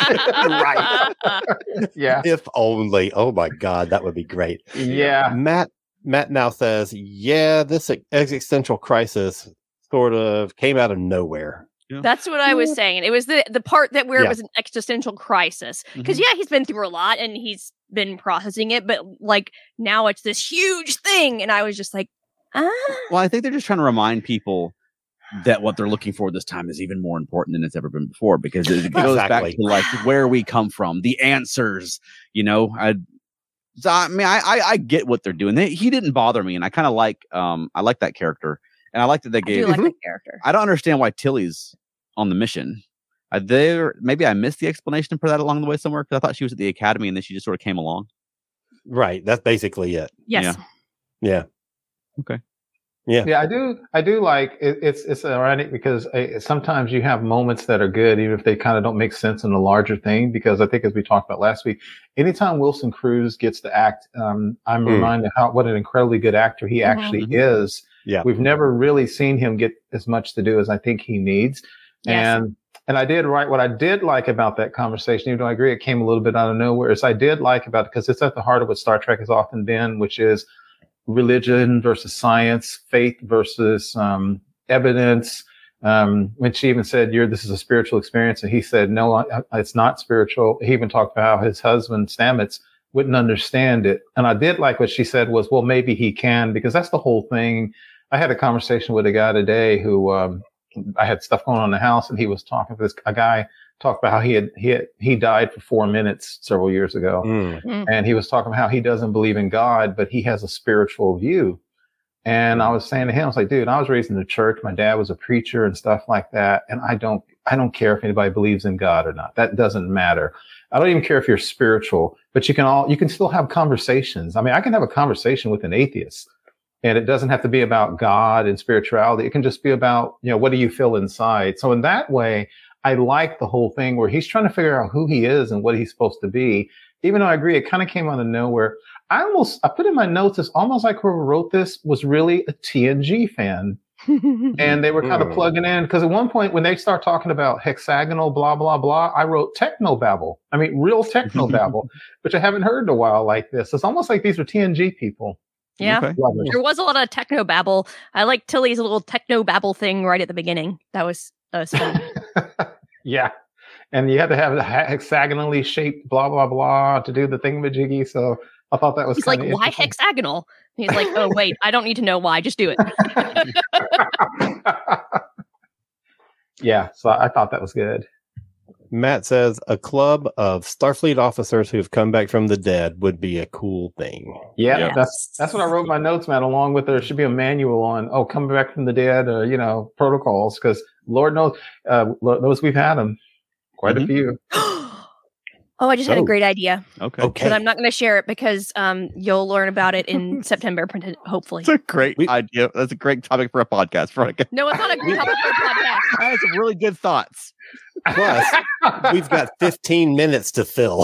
[SPEAKER 3] Right. Yeah,
[SPEAKER 4] If only. Oh my God, that would be great.
[SPEAKER 3] yeah.
[SPEAKER 4] Matt Matt now says, yeah, this ex- existential crisis sort of came out of nowhere.
[SPEAKER 5] That's what I was saying. It was the the part that where
[SPEAKER 4] Yeah.
[SPEAKER 5] it was an existential crisis. Because
[SPEAKER 2] Mhm.
[SPEAKER 5] yeah, he's been through a lot and he's been processing it, but like now it's this huge thing, and I was just like, ah.
[SPEAKER 2] Well, I think they're just trying to remind people that what they're looking for this time is even more important than it's ever been before, because it goes
[SPEAKER 4] Exactly.
[SPEAKER 2] back to like where we come from, the answers, you know. I, so, I mean, I, I I get what they're doing. They, he didn't bother me, and I kind of like um I like that character, and I like that they
[SPEAKER 5] I
[SPEAKER 2] gave.
[SPEAKER 5] do like the character.
[SPEAKER 2] I don't understand why Tilly's on the mission. Uh, there, maybe I missed the explanation for that along the way somewhere, because I thought she was at the academy and then she just sort of came along.
[SPEAKER 4] Right. That's basically it.
[SPEAKER 5] Yes.
[SPEAKER 4] Yeah.
[SPEAKER 3] Yeah, I do. I do like it, it's it's ironic because uh, sometimes you have moments that are good, even if they kind of don't make sense in the larger thing. Because I think, as we talked about last week, anytime Wilson Cruz gets to act, um, I'm
[SPEAKER 4] Mm.
[SPEAKER 3] reminded how what an incredibly good actor he actually
[SPEAKER 2] Mhm.
[SPEAKER 3] is.
[SPEAKER 4] Yeah.
[SPEAKER 3] We've never really seen him get as much to do as I think he needs.
[SPEAKER 5] Yes.
[SPEAKER 3] And and I did write what I did like about that conversation, even though I agree it came a little bit out of nowhere, is I did like about it because it's at the heart of what Star Trek has often been, which is religion versus science, faith versus um, evidence. Um, when she even said, "You're this is a spiritual experience," and he said, "No, I, I, it's not spiritual." He even talked about how his husband Stamets wouldn't understand it, and I did like what she said was, "Well, maybe he can," because that's the whole thing. I had a conversation with a guy today who um, I had stuff going on in the house, and he was talking to this a guy talked about how he had he had, he died for four minutes several years ago.
[SPEAKER 4] Mm.
[SPEAKER 3] And he was talking about how he doesn't believe in God, but he has a spiritual view. And I was saying to him, I was like, dude, I was raised in the church. My dad was a preacher and stuff like that. And I don't, I don't care if anybody believes in God or not. That doesn't matter. I don't even care if you're spiritual, but you can all, you can still have conversations. I mean, I can have a conversation with an atheist, and it doesn't have to be about God and spirituality. It can just be about, you know, what do you feel inside? So in that way, I like the whole thing where he's trying to figure out who he is and what he's supposed to be. Even though I agree, it kind of came out of nowhere. I almost, I put in my notes, it's almost like whoever wrote this was really a T N G fan. And they were kind of
[SPEAKER 4] Mm.
[SPEAKER 3] plugging in. Because at one point, when they start talking about hexagonal, blah, blah, blah, I wrote technobabble. I mean, real technobabble, which I haven't heard in a while like this. It's almost like these are T N G people.
[SPEAKER 5] Yeah.
[SPEAKER 2] Okay.
[SPEAKER 3] Love it.
[SPEAKER 5] There was a lot of techno babble. I like Tilly's little techno babble thing right at the beginning. That was that was fun.
[SPEAKER 3] Yeah. And you had to have a hexagonally shaped blah, blah, blah to do the thingamajiggy. So I thought that was
[SPEAKER 5] He's like,
[SPEAKER 3] kinda
[SPEAKER 5] why
[SPEAKER 3] interesting.
[SPEAKER 5] hexagonal? He's like, oh wait, I don't need to know why. Just do it.
[SPEAKER 3] Yeah. So I thought that was good.
[SPEAKER 4] Matt says a club of Starfleet officers who have come back from the dead would be a cool thing.
[SPEAKER 3] Yeah.
[SPEAKER 2] Yeah.
[SPEAKER 3] That's, that's what I wrote in my notes, Matt, along with there should be a manual on, oh, coming back from the dead or, you know, protocols. Cause Lord knows, uh, Lord knows we've had them quite
[SPEAKER 2] Mhm.
[SPEAKER 3] a few.
[SPEAKER 5] Oh, I just had a
[SPEAKER 4] Oh.
[SPEAKER 5] great idea,
[SPEAKER 2] Okay.
[SPEAKER 4] Okay.
[SPEAKER 5] but I'm not going to share it because um, you'll learn about it in September, pret- hopefully.
[SPEAKER 2] That's a great
[SPEAKER 4] We-
[SPEAKER 2] idea. That's a great topic for a podcast. For like,
[SPEAKER 5] No, it's not a great topic for a podcast.
[SPEAKER 2] I had some really good thoughts.
[SPEAKER 4] Plus, we've got fifteen minutes to fill.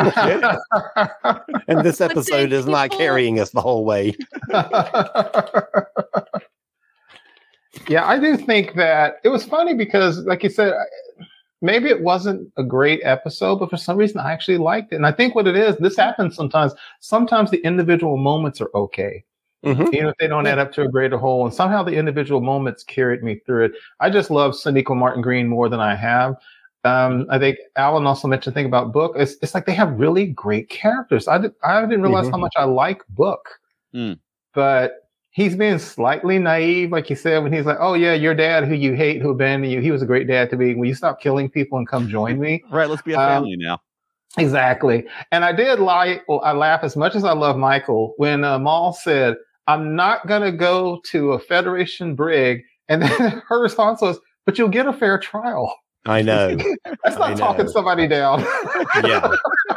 [SPEAKER 4] And this episode is not carrying us the whole way.
[SPEAKER 3] Yeah, I do think that it was funny because, like you said, maybe it wasn't a great episode, but for some reason I actually liked it. And I think what it is, this happens sometimes. Sometimes the individual moments are okay. Mm-hmm. Even if they don't add up to a greater whole. And somehow the individual moments carried me through it. I just love Sonequa Martin Green more than I have. Um, I think Alan also mentioned the thing about Book. It's, it's like they have really great characters. I, did, I didn't realize mm-hmm. how much I like Book. Mm. But he's being slightly naive, like you said, when he's like, oh, yeah, your dad who you hate, who abandoned you, he was a great dad to me. Will you stop killing people and come join me?
[SPEAKER 2] Right, let's be a family um, now.
[SPEAKER 3] Exactly. And I did lie. Well, I laugh as much as I love Michael when uh, Maul said, I'm not going to go to a Federation brig. And then her response was, but you'll get a fair trial.
[SPEAKER 4] I know.
[SPEAKER 3] That's not
[SPEAKER 4] I
[SPEAKER 3] talking
[SPEAKER 4] know.
[SPEAKER 3] somebody down.
[SPEAKER 4] Yeah.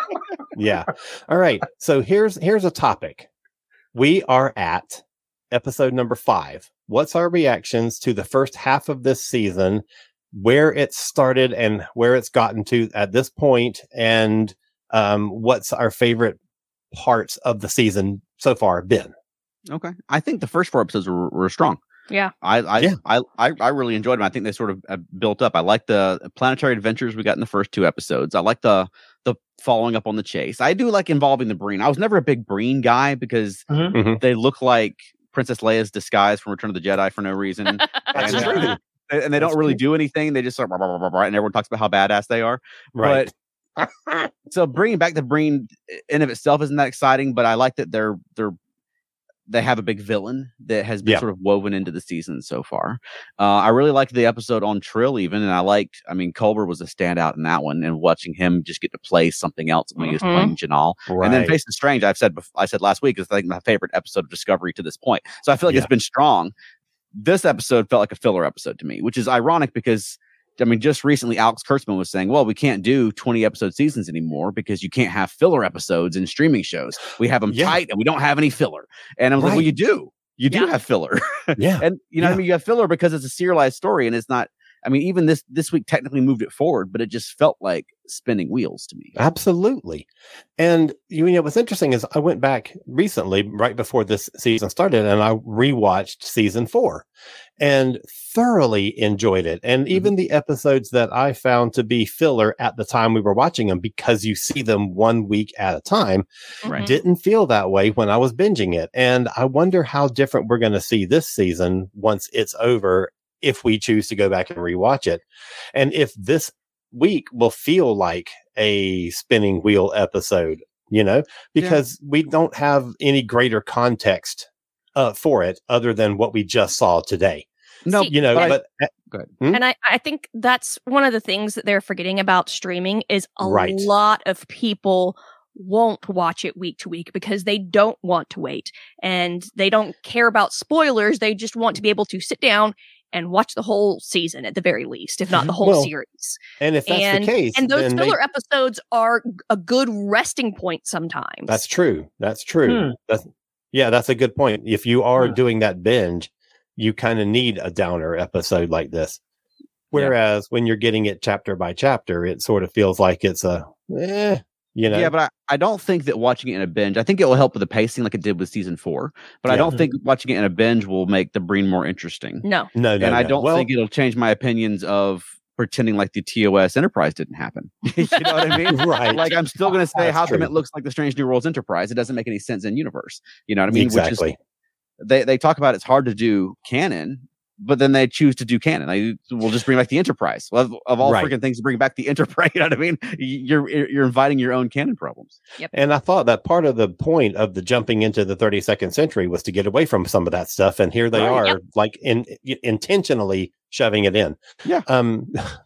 [SPEAKER 4] Yeah. All right. So here's here's a topic. We are at episode number five. What's our reactions to the first half of this season, where it started and where it's gotten to at this point, and um, what's our favorite parts of the season so far been?
[SPEAKER 2] Okay. I think the first four episodes were, were strong.
[SPEAKER 5] Yeah.
[SPEAKER 2] I I,
[SPEAKER 4] yeah.
[SPEAKER 2] I I I really enjoyed them. I think they sort of uh, built up. I like the planetary adventures we got in the first two episodes. I like the the following up on the chase. I do like involving the Breen. I was never a big Breen guy because mm-hmm. they look like Princess Leia's disguise from Return of the Jedi for no reason. and, uh, and they don't really do anything. They just sort of, blah, blah, blah, blah, and everyone talks about how badass they are.
[SPEAKER 4] Right.
[SPEAKER 2] But so bringing back the Breen in of itself isn't that exciting, but I like that they're they're they have a big villain that has been yeah. sort of woven into the season so far. Uh, I really liked the episode on Trill even, and I liked, I mean, Culber was a standout in that one, and watching him just get to play something else when mm-hmm. he was playing Janal. Right. And then Face the Strange, I've said I said last week, is I think my favorite episode of Discovery to this point. So I feel like yeah. it's been strong. This episode felt like a filler episode to me, which is ironic because I mean, just recently, Alex Kurtzman was saying, well, we can't do twenty episode seasons anymore because you can't have filler episodes in streaming shows. We have them yeah. tight and we don't have any filler. And I was right. like, well, you do. You do yeah. have filler.
[SPEAKER 4] Yeah.
[SPEAKER 2] And, you know
[SPEAKER 4] yeah.
[SPEAKER 2] what I mean? You have filler because it's a serialized story and it's not, I mean, even this this week technically moved it forward, but it just felt like spinning wheels to me.
[SPEAKER 4] Absolutely. And you know, what's interesting is I went back recently, right before this season started, and I rewatched season four and thoroughly enjoyed it. And mm-hmm. even the episodes that I found to be filler at the time we were watching them, because you see them one week at a time,
[SPEAKER 2] right.
[SPEAKER 4] didn't feel that way when I was binging it. And I wonder how different we're going to see this season once it's over, if we choose to go back and rewatch it. And if this week will feel like a spinning wheel episode, you know, because yeah. we don't have any greater context uh, for it other than what we just saw today.
[SPEAKER 2] No,
[SPEAKER 5] See,
[SPEAKER 4] you know,
[SPEAKER 5] and,
[SPEAKER 4] but
[SPEAKER 2] good.
[SPEAKER 4] Hmm?
[SPEAKER 5] And I, I think that's one of the things that they're forgetting about streaming is a
[SPEAKER 4] right.
[SPEAKER 5] lot of people won't watch it week to week because they don't want to wait and they don't care about spoilers. They just want to be able to sit down and watch the whole season at the very least, if not the whole
[SPEAKER 4] well,
[SPEAKER 5] series.
[SPEAKER 4] And if that's
[SPEAKER 5] and,
[SPEAKER 4] the case,
[SPEAKER 5] and those filler
[SPEAKER 4] they...
[SPEAKER 5] episodes are a good resting point sometimes.
[SPEAKER 4] That's true. That's true. Hmm. That's, yeah, that's a good point. If you are hmm. doing that binge, you kind of need a downer episode like this. Whereas yeah. when you're getting it chapter by chapter, it sort of feels like it's a, eh, you know.
[SPEAKER 2] Yeah, but I, I don't think that watching it in a binge, I think it will help with the pacing like it did with season four. But yeah. I don't think watching it in a binge will make the Breen more interesting.
[SPEAKER 5] No.
[SPEAKER 4] No, no.
[SPEAKER 2] And I
[SPEAKER 4] no.
[SPEAKER 2] don't
[SPEAKER 4] well,
[SPEAKER 2] think it'll change my opinions of pretending like the T O S Enterprise didn't happen. You know what I mean?
[SPEAKER 4] Right.
[SPEAKER 2] Like I'm still going to say,
[SPEAKER 4] That's
[SPEAKER 2] how
[SPEAKER 4] true.
[SPEAKER 2] come it looks like the Strange New Worlds Enterprise? It doesn't make any sense in universe. You know what I mean?
[SPEAKER 4] Exactly.
[SPEAKER 2] Which is, they, they talk about it's hard to do canon, but then they choose to do canon. They will just bring back the Enterprise. Of, of all
[SPEAKER 4] right.
[SPEAKER 2] freaking things to bring back the Enterprise, you know what I mean? You're you're inviting your own canon problems.
[SPEAKER 5] Yep.
[SPEAKER 4] And I thought that part of the point of the jumping into the thirty-second century was to get away from some of that stuff. And here they
[SPEAKER 2] right.
[SPEAKER 4] are,
[SPEAKER 5] yep.
[SPEAKER 4] like in, intentionally shoving it in.
[SPEAKER 2] Yeah.
[SPEAKER 4] Um.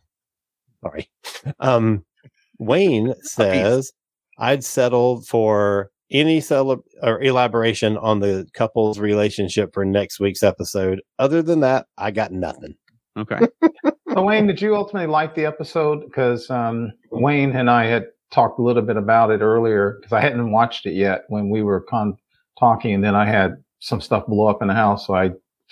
[SPEAKER 4] Sorry. Um. Wayne says, "I'd settle for any cele- or elaboration on the couple's relationship for next week's episode. Other than that, I got nothing."
[SPEAKER 2] Okay.
[SPEAKER 3] So Wayne, did you ultimately like the episode? Because um, Wayne and I had talked a little bit about it earlier because I hadn't watched it yet when we were con- talking, and then I had some stuff blow up in the house, so I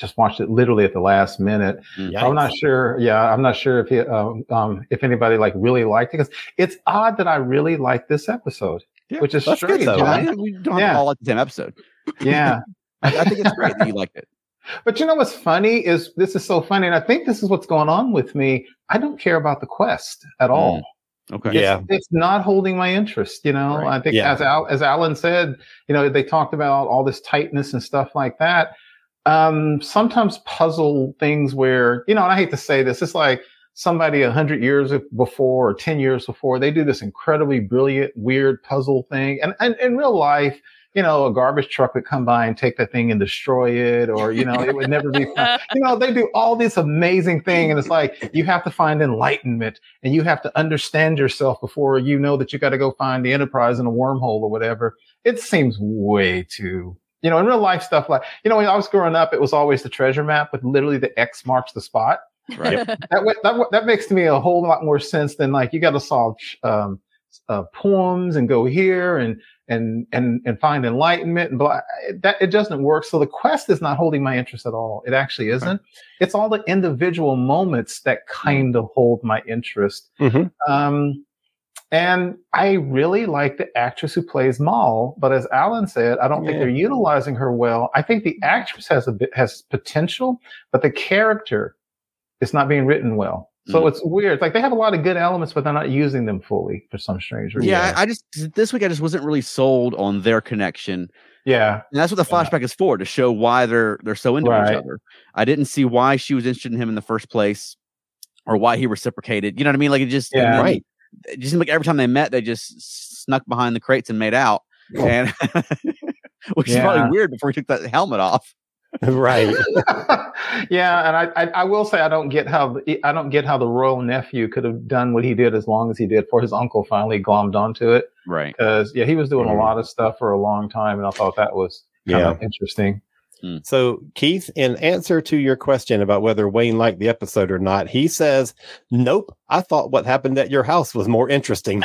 [SPEAKER 3] just watched it literally at the last minute.
[SPEAKER 4] Yikes.
[SPEAKER 3] I'm not sure. Yeah, I'm not sure if he, um, um, if anybody like really liked it, because it's odd that I really liked this episode,
[SPEAKER 2] Yeah,
[SPEAKER 3] which is
[SPEAKER 4] that's
[SPEAKER 3] strange.
[SPEAKER 4] good, though,
[SPEAKER 3] you know?
[SPEAKER 2] I mean, we don't have
[SPEAKER 3] Yeah.
[SPEAKER 2] to all like the same episode.
[SPEAKER 3] Yeah.
[SPEAKER 2] I, I think it's great that you liked it.
[SPEAKER 3] But you know what's funny is this is so funny, and I think this is what's going on with me. I don't care about the quest at all.
[SPEAKER 2] Okay.
[SPEAKER 4] Yeah.
[SPEAKER 3] It's, it's not holding my interest. You know,
[SPEAKER 2] Right.
[SPEAKER 3] I think
[SPEAKER 4] Yeah.
[SPEAKER 3] as Al, as Alan said, you know, they talked about all this tightness and stuff like that. Um, sometimes puzzle things where, you know, and I hate to say this, it's like somebody a hundred years before or ten years before, they do this incredibly brilliant, weird puzzle thing. And, and in real life, you know, a garbage truck would come by and take that thing and destroy it, or, you know, it would never be fun. You know, they do all this amazing thing. And it's like, you have to find enlightenment and you have to understand yourself before you know that you got to go find the Enterprise in a wormhole or whatever. It seems way too, you know, in real life stuff like, you know, when I was growing up, it was always the treasure map with literally the X marks the spot.
[SPEAKER 2] Right.
[SPEAKER 3] That, way, that that makes to me a whole lot more sense than like, you got to solve, um, uh, poems and go here and, and, and, and find enlightenment and blah. That it doesn't work. So the quest is not holding my interest at all. It actually isn't.
[SPEAKER 2] Okay.
[SPEAKER 3] It's all the individual moments that kind of hold my interest.
[SPEAKER 4] Mhm.
[SPEAKER 3] Um, and I really like the actress who plays Maul, but as Alan said, I don't think
[SPEAKER 4] Yeah.
[SPEAKER 3] they're utilizing her well. I think the actress has a bit, has potential, but the character is not being written well. So
[SPEAKER 2] Mm.
[SPEAKER 3] it's weird. It's like they have a lot of good elements, but they're not using them fully for some strange reason.
[SPEAKER 2] Yeah, I, I just this week I just wasn't really sold on their connection.
[SPEAKER 3] Yeah.
[SPEAKER 2] And that's what the
[SPEAKER 3] Yeah.
[SPEAKER 2] flashback is for, to show why they're they're so into
[SPEAKER 3] Right.
[SPEAKER 2] each other. I didn't see why she was interested in him in the first place, or why he reciprocated. You know what I mean? Like it just and
[SPEAKER 3] Yeah.
[SPEAKER 2] then
[SPEAKER 4] Right.
[SPEAKER 2] It just seemed like every time they met, they just snuck behind the crates and made out, and which is
[SPEAKER 3] Yeah.
[SPEAKER 2] probably weird before he took that helmet off.
[SPEAKER 4] Right.
[SPEAKER 3] Yeah, and I, I I will say I don't get how the, I don't get how the royal nephew could have done what he did as long as he did for his uncle finally glommed onto it,
[SPEAKER 2] Right.
[SPEAKER 3] because yeah, he was doing
[SPEAKER 4] Mhm.
[SPEAKER 3] a lot of stuff for a long time, and I thought that was kind
[SPEAKER 4] Yeah.
[SPEAKER 3] of interesting.
[SPEAKER 4] So, Keith, in answer to your question about whether Wayne liked the episode or not, he says, "Nope. I thought what happened at your house was more interesting."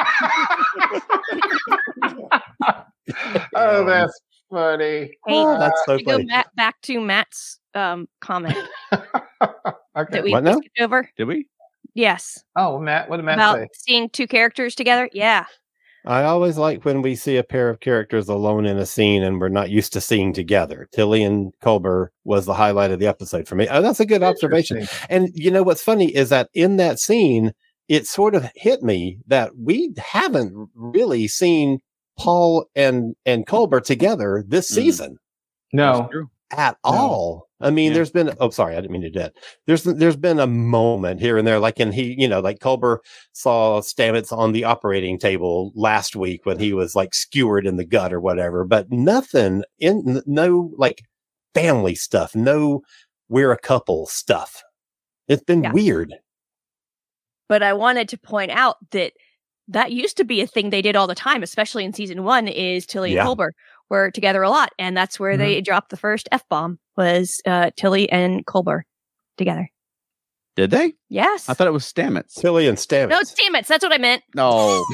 [SPEAKER 3] Oh, that's funny.
[SPEAKER 5] Hey,
[SPEAKER 4] Oh, that's so
[SPEAKER 5] to go
[SPEAKER 4] funny.
[SPEAKER 5] ma- back to Matt's um, comment
[SPEAKER 3] Okay.
[SPEAKER 5] that we
[SPEAKER 4] What now?
[SPEAKER 5] skipped over.
[SPEAKER 2] Did we?
[SPEAKER 5] Yes,
[SPEAKER 3] Oh, Matt, what did Matt
[SPEAKER 5] about
[SPEAKER 3] say?
[SPEAKER 5] seeing two characters together. Yeah,
[SPEAKER 4] I always like when we see a pair of characters alone in a scene and we're not used to seeing together. Tilly and Culber was the highlight of the episode for me. Oh, that's a good observation.
[SPEAKER 3] Interesting.
[SPEAKER 4] And you know what's funny is that in that scene, it sort of hit me that we haven't really seen Paul and and Culber together this
[SPEAKER 2] Mm.
[SPEAKER 4] season
[SPEAKER 3] No.
[SPEAKER 2] That's true.
[SPEAKER 4] at all. I mean,
[SPEAKER 2] Yeah.
[SPEAKER 4] there's been oh sorry, I didn't mean to do that. There's there's been a moment here and there, like in he, you know, like Culber saw Stamets on the operating table last week when he was like skewered in the gut or whatever, but nothing in no like family stuff, no we're a couple stuff. It's been
[SPEAKER 5] Yeah.
[SPEAKER 4] weird.
[SPEAKER 5] but I wanted to point out that that used to be a thing they did all the time, especially in season one. Is Tilly
[SPEAKER 4] Yeah.
[SPEAKER 5] and Culber were together a lot, and that's where they dropped the first f bomb. Was uh, Tilly and Culber together?
[SPEAKER 2] Did they?
[SPEAKER 5] Yes.
[SPEAKER 2] I thought it was Stamets.
[SPEAKER 4] Tilly and Stamets.
[SPEAKER 5] no, it's Stamets. That's what I meant.
[SPEAKER 2] No.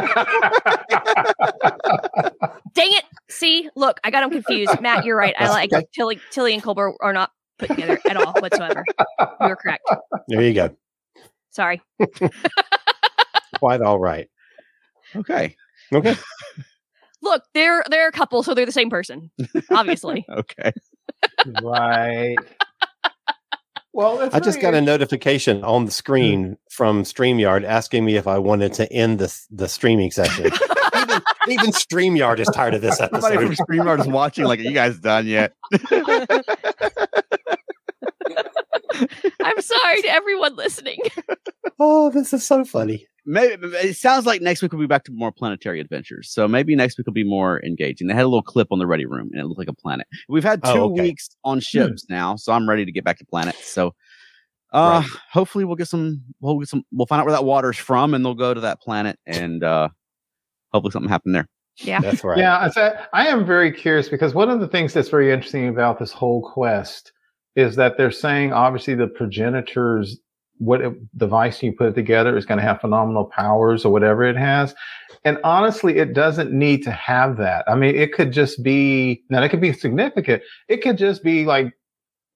[SPEAKER 5] Dang it! See, look, I got them confused. Matt, you're right. I
[SPEAKER 4] That's
[SPEAKER 5] like
[SPEAKER 4] okay.
[SPEAKER 5] Tilly. Tilly and Culber are not put together at all whatsoever. You were correct.
[SPEAKER 4] There you go.
[SPEAKER 5] Sorry.
[SPEAKER 4] Quite all right.
[SPEAKER 2] Okay.
[SPEAKER 4] Okay.
[SPEAKER 5] Look, they're they're a couple, so they're the same person. Obviously.
[SPEAKER 2] Okay.
[SPEAKER 3] Right. Well, that's
[SPEAKER 4] I just got a notification on the screen from StreamYard asking me if I wanted to end the the streaming session. even, even StreamYard is tired of this
[SPEAKER 2] Somebody from
[SPEAKER 4] episode.
[SPEAKER 2] StreamYard is watching. Like, are you guys done yet?
[SPEAKER 5] I'm sorry to everyone listening.
[SPEAKER 4] Oh, this is so funny.
[SPEAKER 2] Maybe it sounds like next week we'll be back to more planetary adventures. So maybe next week will be more engaging. They had a little clip on the Ready Room, and it looked like a planet. We've had two
[SPEAKER 4] Oh, okay.
[SPEAKER 2] weeks on ships now, so I'm ready to get back to planets. So, uh,
[SPEAKER 4] Right.
[SPEAKER 2] hopefully we'll get some. We'll get some. We'll find out where that water's from, and they'll go to that planet, and uh, hopefully something happened there.
[SPEAKER 5] Yeah.
[SPEAKER 4] That's right.
[SPEAKER 3] Yeah, I said I am very curious because one of the things that's very interesting about this whole quest is that they're saying obviously the progenitors, what it, device you put together is going to have phenomenal powers or whatever it has. And honestly, it doesn't need to have that. I mean, it could just be, now it could be significant. It could just be like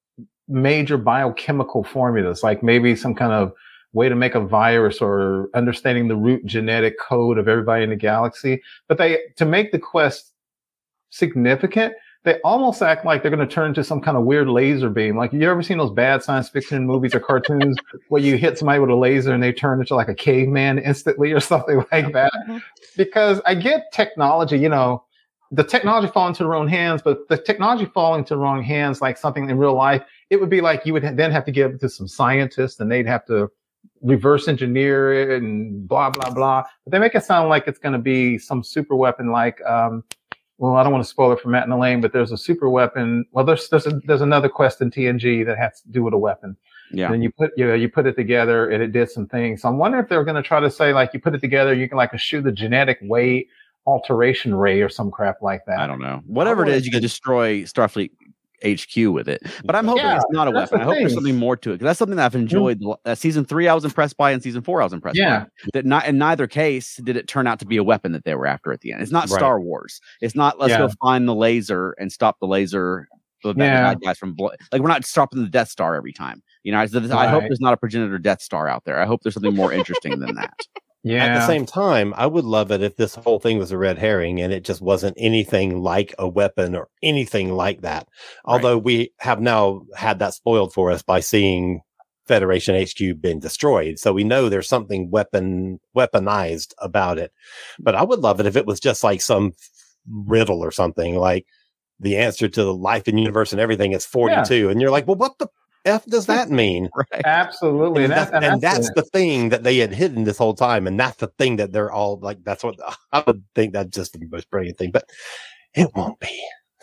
[SPEAKER 3] major biochemical formulas, like maybe some kind of way to make a virus or understanding the root genetic code of everybody in the galaxy. But they, to make the quest significant, they almost act like they're going to turn into some kind of weird laser beam. Like, you ever seen those bad science fiction movies or cartoons where you hit somebody with a laser and they turn into like a caveman instantly or something like that? Because I get technology, you know, the technology falling into the wrong hands, but the technology falling into the wrong hands, like something in real life, it would be like you would then have to give it to some scientists and they'd have to reverse engineer it and blah, blah, blah. But they make it sound like it's going to be some super weapon like, um, well, I don't want to spoil it for Matt and Elaine, but there's a super weapon. Well, there's there's, a, there's another quest in T N G that has to do with a weapon.
[SPEAKER 2] Yeah.
[SPEAKER 3] And you put you know, you put it together and it did some things. So I'm wondering if they're going to try to say, like, you put it together, you can like shoot a genetic way alteration ray or some crap like that.
[SPEAKER 2] I don't know. Whatever it is, you can destroy Starfleet H Q with it. But I'm hoping
[SPEAKER 3] Yeah,
[SPEAKER 2] it's not a
[SPEAKER 3] that's
[SPEAKER 2] weapon.
[SPEAKER 3] the
[SPEAKER 2] I hope there's
[SPEAKER 3] thing.
[SPEAKER 2] something more to it. 'Cause that's something that I've enjoyed. Uh, season three, I was impressed by, and season four, I was impressed
[SPEAKER 3] Yeah.
[SPEAKER 2] by. That not in neither case did it turn out to be a weapon that they were after at the end. It's not
[SPEAKER 4] Right.
[SPEAKER 2] Star Wars. It's not let's go
[SPEAKER 3] Yeah.
[SPEAKER 2] find the laser and stop the laser. The bad
[SPEAKER 3] Yeah.
[SPEAKER 2] bad guys from blo- like we're not stopping the Death Star every time. You know, I, I hope
[SPEAKER 3] Right.
[SPEAKER 2] there's not a progenitor Death Star out there. I hope there's something more interesting than that.
[SPEAKER 3] Yeah.
[SPEAKER 4] At the same time, I would love it if this whole thing was a red herring and it just wasn't anything like a weapon or anything like that. Although we have now had that spoiled for us by seeing Federation H Q being destroyed. So we know there's something weapon weaponized about it. But I would love it if it was just like some riddle or something, like the answer to the life and universe and everything is forty-two. And you're like, well, what the F does that mean?
[SPEAKER 2] Right.
[SPEAKER 3] Absolutely.
[SPEAKER 4] And,
[SPEAKER 3] And,
[SPEAKER 4] that's,
[SPEAKER 3] that's,
[SPEAKER 4] and that's the thing that they had hidden this whole time. And that's the thing that they're all like, that's what I would think that's just the most brilliant thing, but it won't be.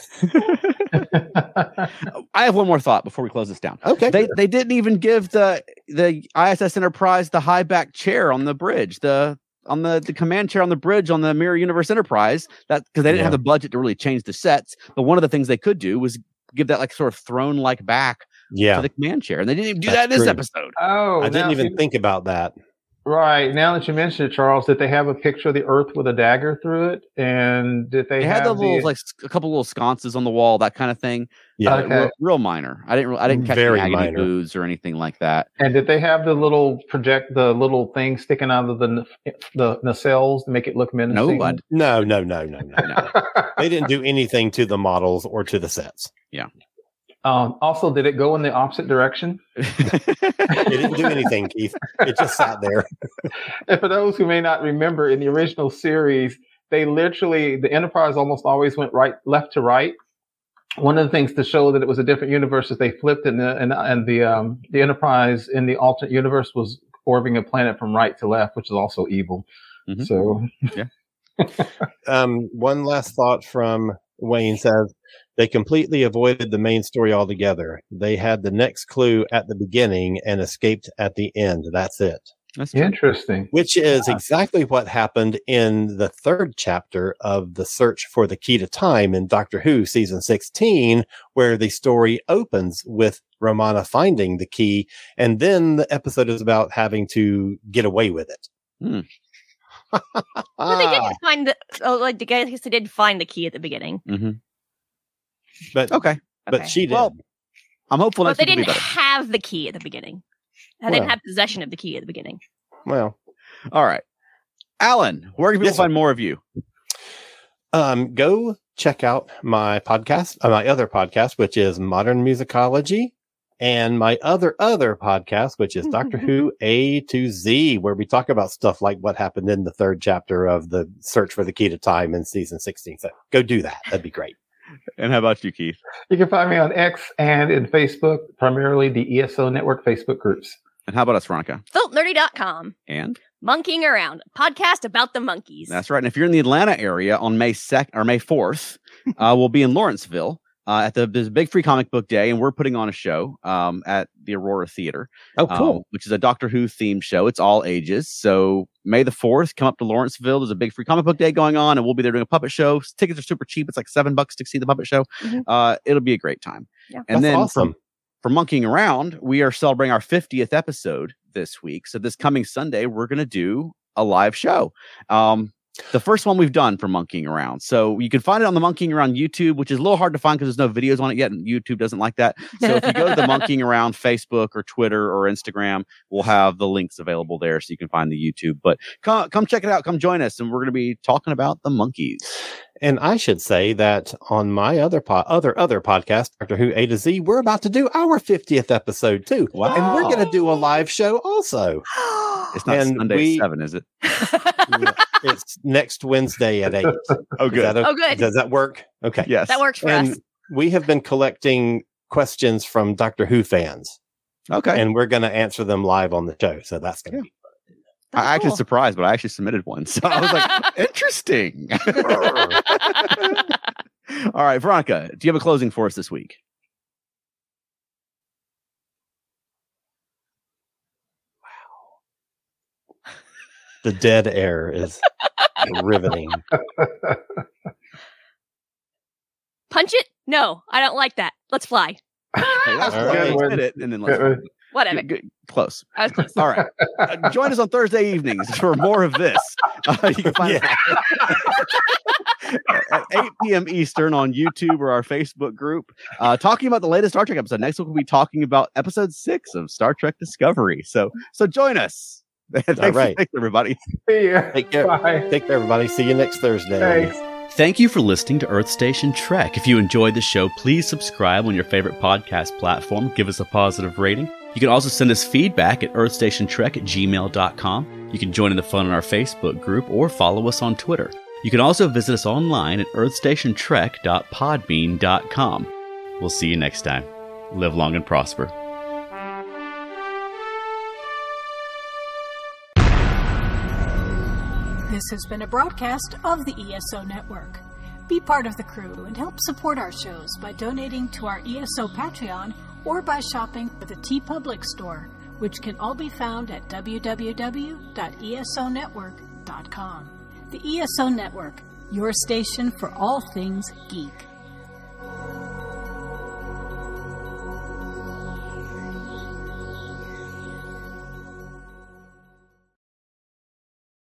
[SPEAKER 2] I have one more thought before we close this down.
[SPEAKER 4] Okay.
[SPEAKER 2] They they didn't even give the the I S S Enterprise the high back chair on the bridge, the on the, the command chair on the bridge on the Mirror Universe Enterprise. That because they didn't
[SPEAKER 4] Yeah.
[SPEAKER 2] have the budget to really change the sets. But one of the things they could do was give that like sort of throne like back
[SPEAKER 4] yeah.
[SPEAKER 2] to the command chair, and they didn't even do
[SPEAKER 4] That's
[SPEAKER 2] that in this
[SPEAKER 4] true.
[SPEAKER 2] episode.
[SPEAKER 3] oh,
[SPEAKER 4] I
[SPEAKER 3] now
[SPEAKER 4] didn't even
[SPEAKER 3] see-
[SPEAKER 4] think about that.
[SPEAKER 3] Right. Now that you mentioned it, Charles, did they have a picture of the Earth with a dagger through it? And did they,
[SPEAKER 2] They
[SPEAKER 3] have
[SPEAKER 2] had the
[SPEAKER 3] the,
[SPEAKER 2] little like s- a couple little sconces on the wall, that kind of thing.
[SPEAKER 4] Yeah.
[SPEAKER 2] Uh,
[SPEAKER 3] Okay.
[SPEAKER 2] real, real minor. I didn't. re- I didn't catch
[SPEAKER 4] Very
[SPEAKER 2] any agony
[SPEAKER 4] minor.
[SPEAKER 2] booths or anything like that.
[SPEAKER 3] and did they have the little project, the little thing sticking out of the n- the nacelles to make it look menacing?
[SPEAKER 2] No, I,
[SPEAKER 4] No, no, no, no, no.
[SPEAKER 2] no.
[SPEAKER 4] They didn't do anything to the models or to the sets.
[SPEAKER 3] um, also, did it go in the opposite direction?
[SPEAKER 4] It didn't do anything, Keith. It just sat there.
[SPEAKER 3] And for those who may not remember, in the original series, they literally, the Enterprise almost always went right, left to right. One of the things to show that it was a different universe is they flipped, and the and, and the um, the Enterprise in the alternate universe was orbiting a planet from right to left, which is also evil.
[SPEAKER 2] Mhm.
[SPEAKER 3] So
[SPEAKER 4] Um, one last thought from Wayne says they completely avoided the main story altogether. They had the next clue at the beginning and escaped at the end. That's it.
[SPEAKER 2] That's true.
[SPEAKER 3] interesting.
[SPEAKER 4] Which is exactly what happened in the third chapter of the search for the key to time in Doctor Who season sixteen, where the story opens with Romana finding the key. And then the episode is about having to get away with it.
[SPEAKER 2] Hmm.
[SPEAKER 5] But they didn't find the. Oh, like the guys they did find the key at the beginning.
[SPEAKER 2] Mm-hmm.
[SPEAKER 4] But,
[SPEAKER 2] Okay.
[SPEAKER 4] but
[SPEAKER 5] Okay.
[SPEAKER 4] she did.
[SPEAKER 2] Well, I'm hopeful
[SPEAKER 5] But
[SPEAKER 2] next
[SPEAKER 5] they
[SPEAKER 2] week will be
[SPEAKER 5] didn't
[SPEAKER 2] better.
[SPEAKER 5] have the key at the beginning. They
[SPEAKER 4] Well.
[SPEAKER 5] didn't have possession of the key at the beginning.
[SPEAKER 4] well,
[SPEAKER 2] All right, Alan, where can people
[SPEAKER 4] Yes, sir.
[SPEAKER 2] find more of you?
[SPEAKER 4] Um, go check out my podcast, uh, my other podcast, which is Modern Musicology, and my other other podcast, which is Doctor Who A to Z, where we talk about stuff like what happened in the third chapter of the Search for the Key to Time in season sixteen. So go do that. That'd be great.
[SPEAKER 2] And how about you, Keith?
[SPEAKER 3] You can find me on X and in Facebook, primarily the E S O Network Facebook groups.
[SPEAKER 2] And how about us, Veronica?
[SPEAKER 5] Felt nerdy dot com.
[SPEAKER 2] And
[SPEAKER 5] Monkeying Around, a podcast about the monkeys.
[SPEAKER 2] that's right. And if you're in the Atlanta area on May second or May fourth, uh, we'll be in Lawrenceville uh, at the there's a big free comic book day, and we're putting on a show um, at the Aurora Theater.
[SPEAKER 4] Oh,
[SPEAKER 2] um, which is a Doctor Who themed show. It's all ages. So May the fourth, come up to Lawrenceville. There's a big free comic book day going on, and we'll be there doing a puppet show. Tickets are super cheap. It's like seven bucks to see the puppet show.
[SPEAKER 5] Mhm.
[SPEAKER 2] Uh, it'll be a great time.
[SPEAKER 5] Yeah.
[SPEAKER 2] And
[SPEAKER 4] That's
[SPEAKER 2] then
[SPEAKER 4] awesome.
[SPEAKER 2] for, for Monkeying Around, we are celebrating our fiftieth episode this week. So this coming Sunday, we're going to do a live show. Um, the first one we've done for Monkeying Around. So you can find it on the Monkeying Around YouTube, which is a little hard to find because there's no videos on it yet, and YouTube doesn't like that. So if you go to the Monkeying Around Facebook or Twitter or Instagram, we'll have the links available there so you can find the YouTube. But come, come check it out. Come join us, and we're going to be talking about the monkeys.
[SPEAKER 4] And I should say that on my other po- other other podcast, Doctor Who A to Z, we're about to do our fiftieth episode too.
[SPEAKER 2] Wow.
[SPEAKER 4] And we're going to do a live show also.
[SPEAKER 2] It's not
[SPEAKER 4] And
[SPEAKER 2] Sunday
[SPEAKER 4] we-
[SPEAKER 2] at seven, is it?
[SPEAKER 4] It's next Wednesday at eight.
[SPEAKER 2] Oh,
[SPEAKER 4] Is
[SPEAKER 2] good.
[SPEAKER 4] that o-
[SPEAKER 5] Oh, good.
[SPEAKER 4] Does that work? Okay.
[SPEAKER 2] Yes.
[SPEAKER 5] That works for
[SPEAKER 4] And
[SPEAKER 5] us.
[SPEAKER 4] we have been collecting questions from Doctor Who fans,
[SPEAKER 2] Okay.
[SPEAKER 4] and we're going to answer them live on the show. So that's going to be
[SPEAKER 2] I
[SPEAKER 5] That's
[SPEAKER 2] actually
[SPEAKER 5] cool.
[SPEAKER 2] surprised, but I actually submitted one. So I was like, interesting. All right, Veronica, do you have a closing for us this week?
[SPEAKER 4] the dead air is riveting.
[SPEAKER 5] Punch it? No, I don't like that. Let's fly.
[SPEAKER 2] Hey, that's
[SPEAKER 4] All
[SPEAKER 2] what
[SPEAKER 4] right.
[SPEAKER 2] I did it, and then let's
[SPEAKER 3] Good.
[SPEAKER 5] Whatever.
[SPEAKER 2] Good- good- close.
[SPEAKER 5] I was close.
[SPEAKER 2] All right. Uh, join us on Thursday evenings for more of this. Uh, you can find it at eight p.m. Eastern on YouTube or our Facebook group. Uh, talking about the latest Star Trek episode. Next week we'll be talking about episode six of Star Trek Discovery. So, so join us. thanks,
[SPEAKER 4] right.
[SPEAKER 2] thanks, everybody.
[SPEAKER 3] See ya.
[SPEAKER 4] Take care.
[SPEAKER 3] Bye.
[SPEAKER 4] Take care, everybody. See you next Thursday.
[SPEAKER 3] Thanks.
[SPEAKER 2] Thank you for listening to Earth Station Trek. If you enjoyed the show, please subscribe on your favorite podcast platform. Give us a positive rating. You can also send us feedback at earthstationtrek at gmail dot com. You can join in the fun on our Facebook group or follow us on Twitter. You can also visit us online at earthstationtrek dot podbean dot com. We'll see you next time. Live long and prosper.
[SPEAKER 1] This has been a broadcast of the E S O Network. Be part of the crew and help support our shows by donating to our E S O Patreon or by shopping at the TeePublic store, which can all be found at w w w dot e s o network dot com. The E S O Network, your station for all things geek.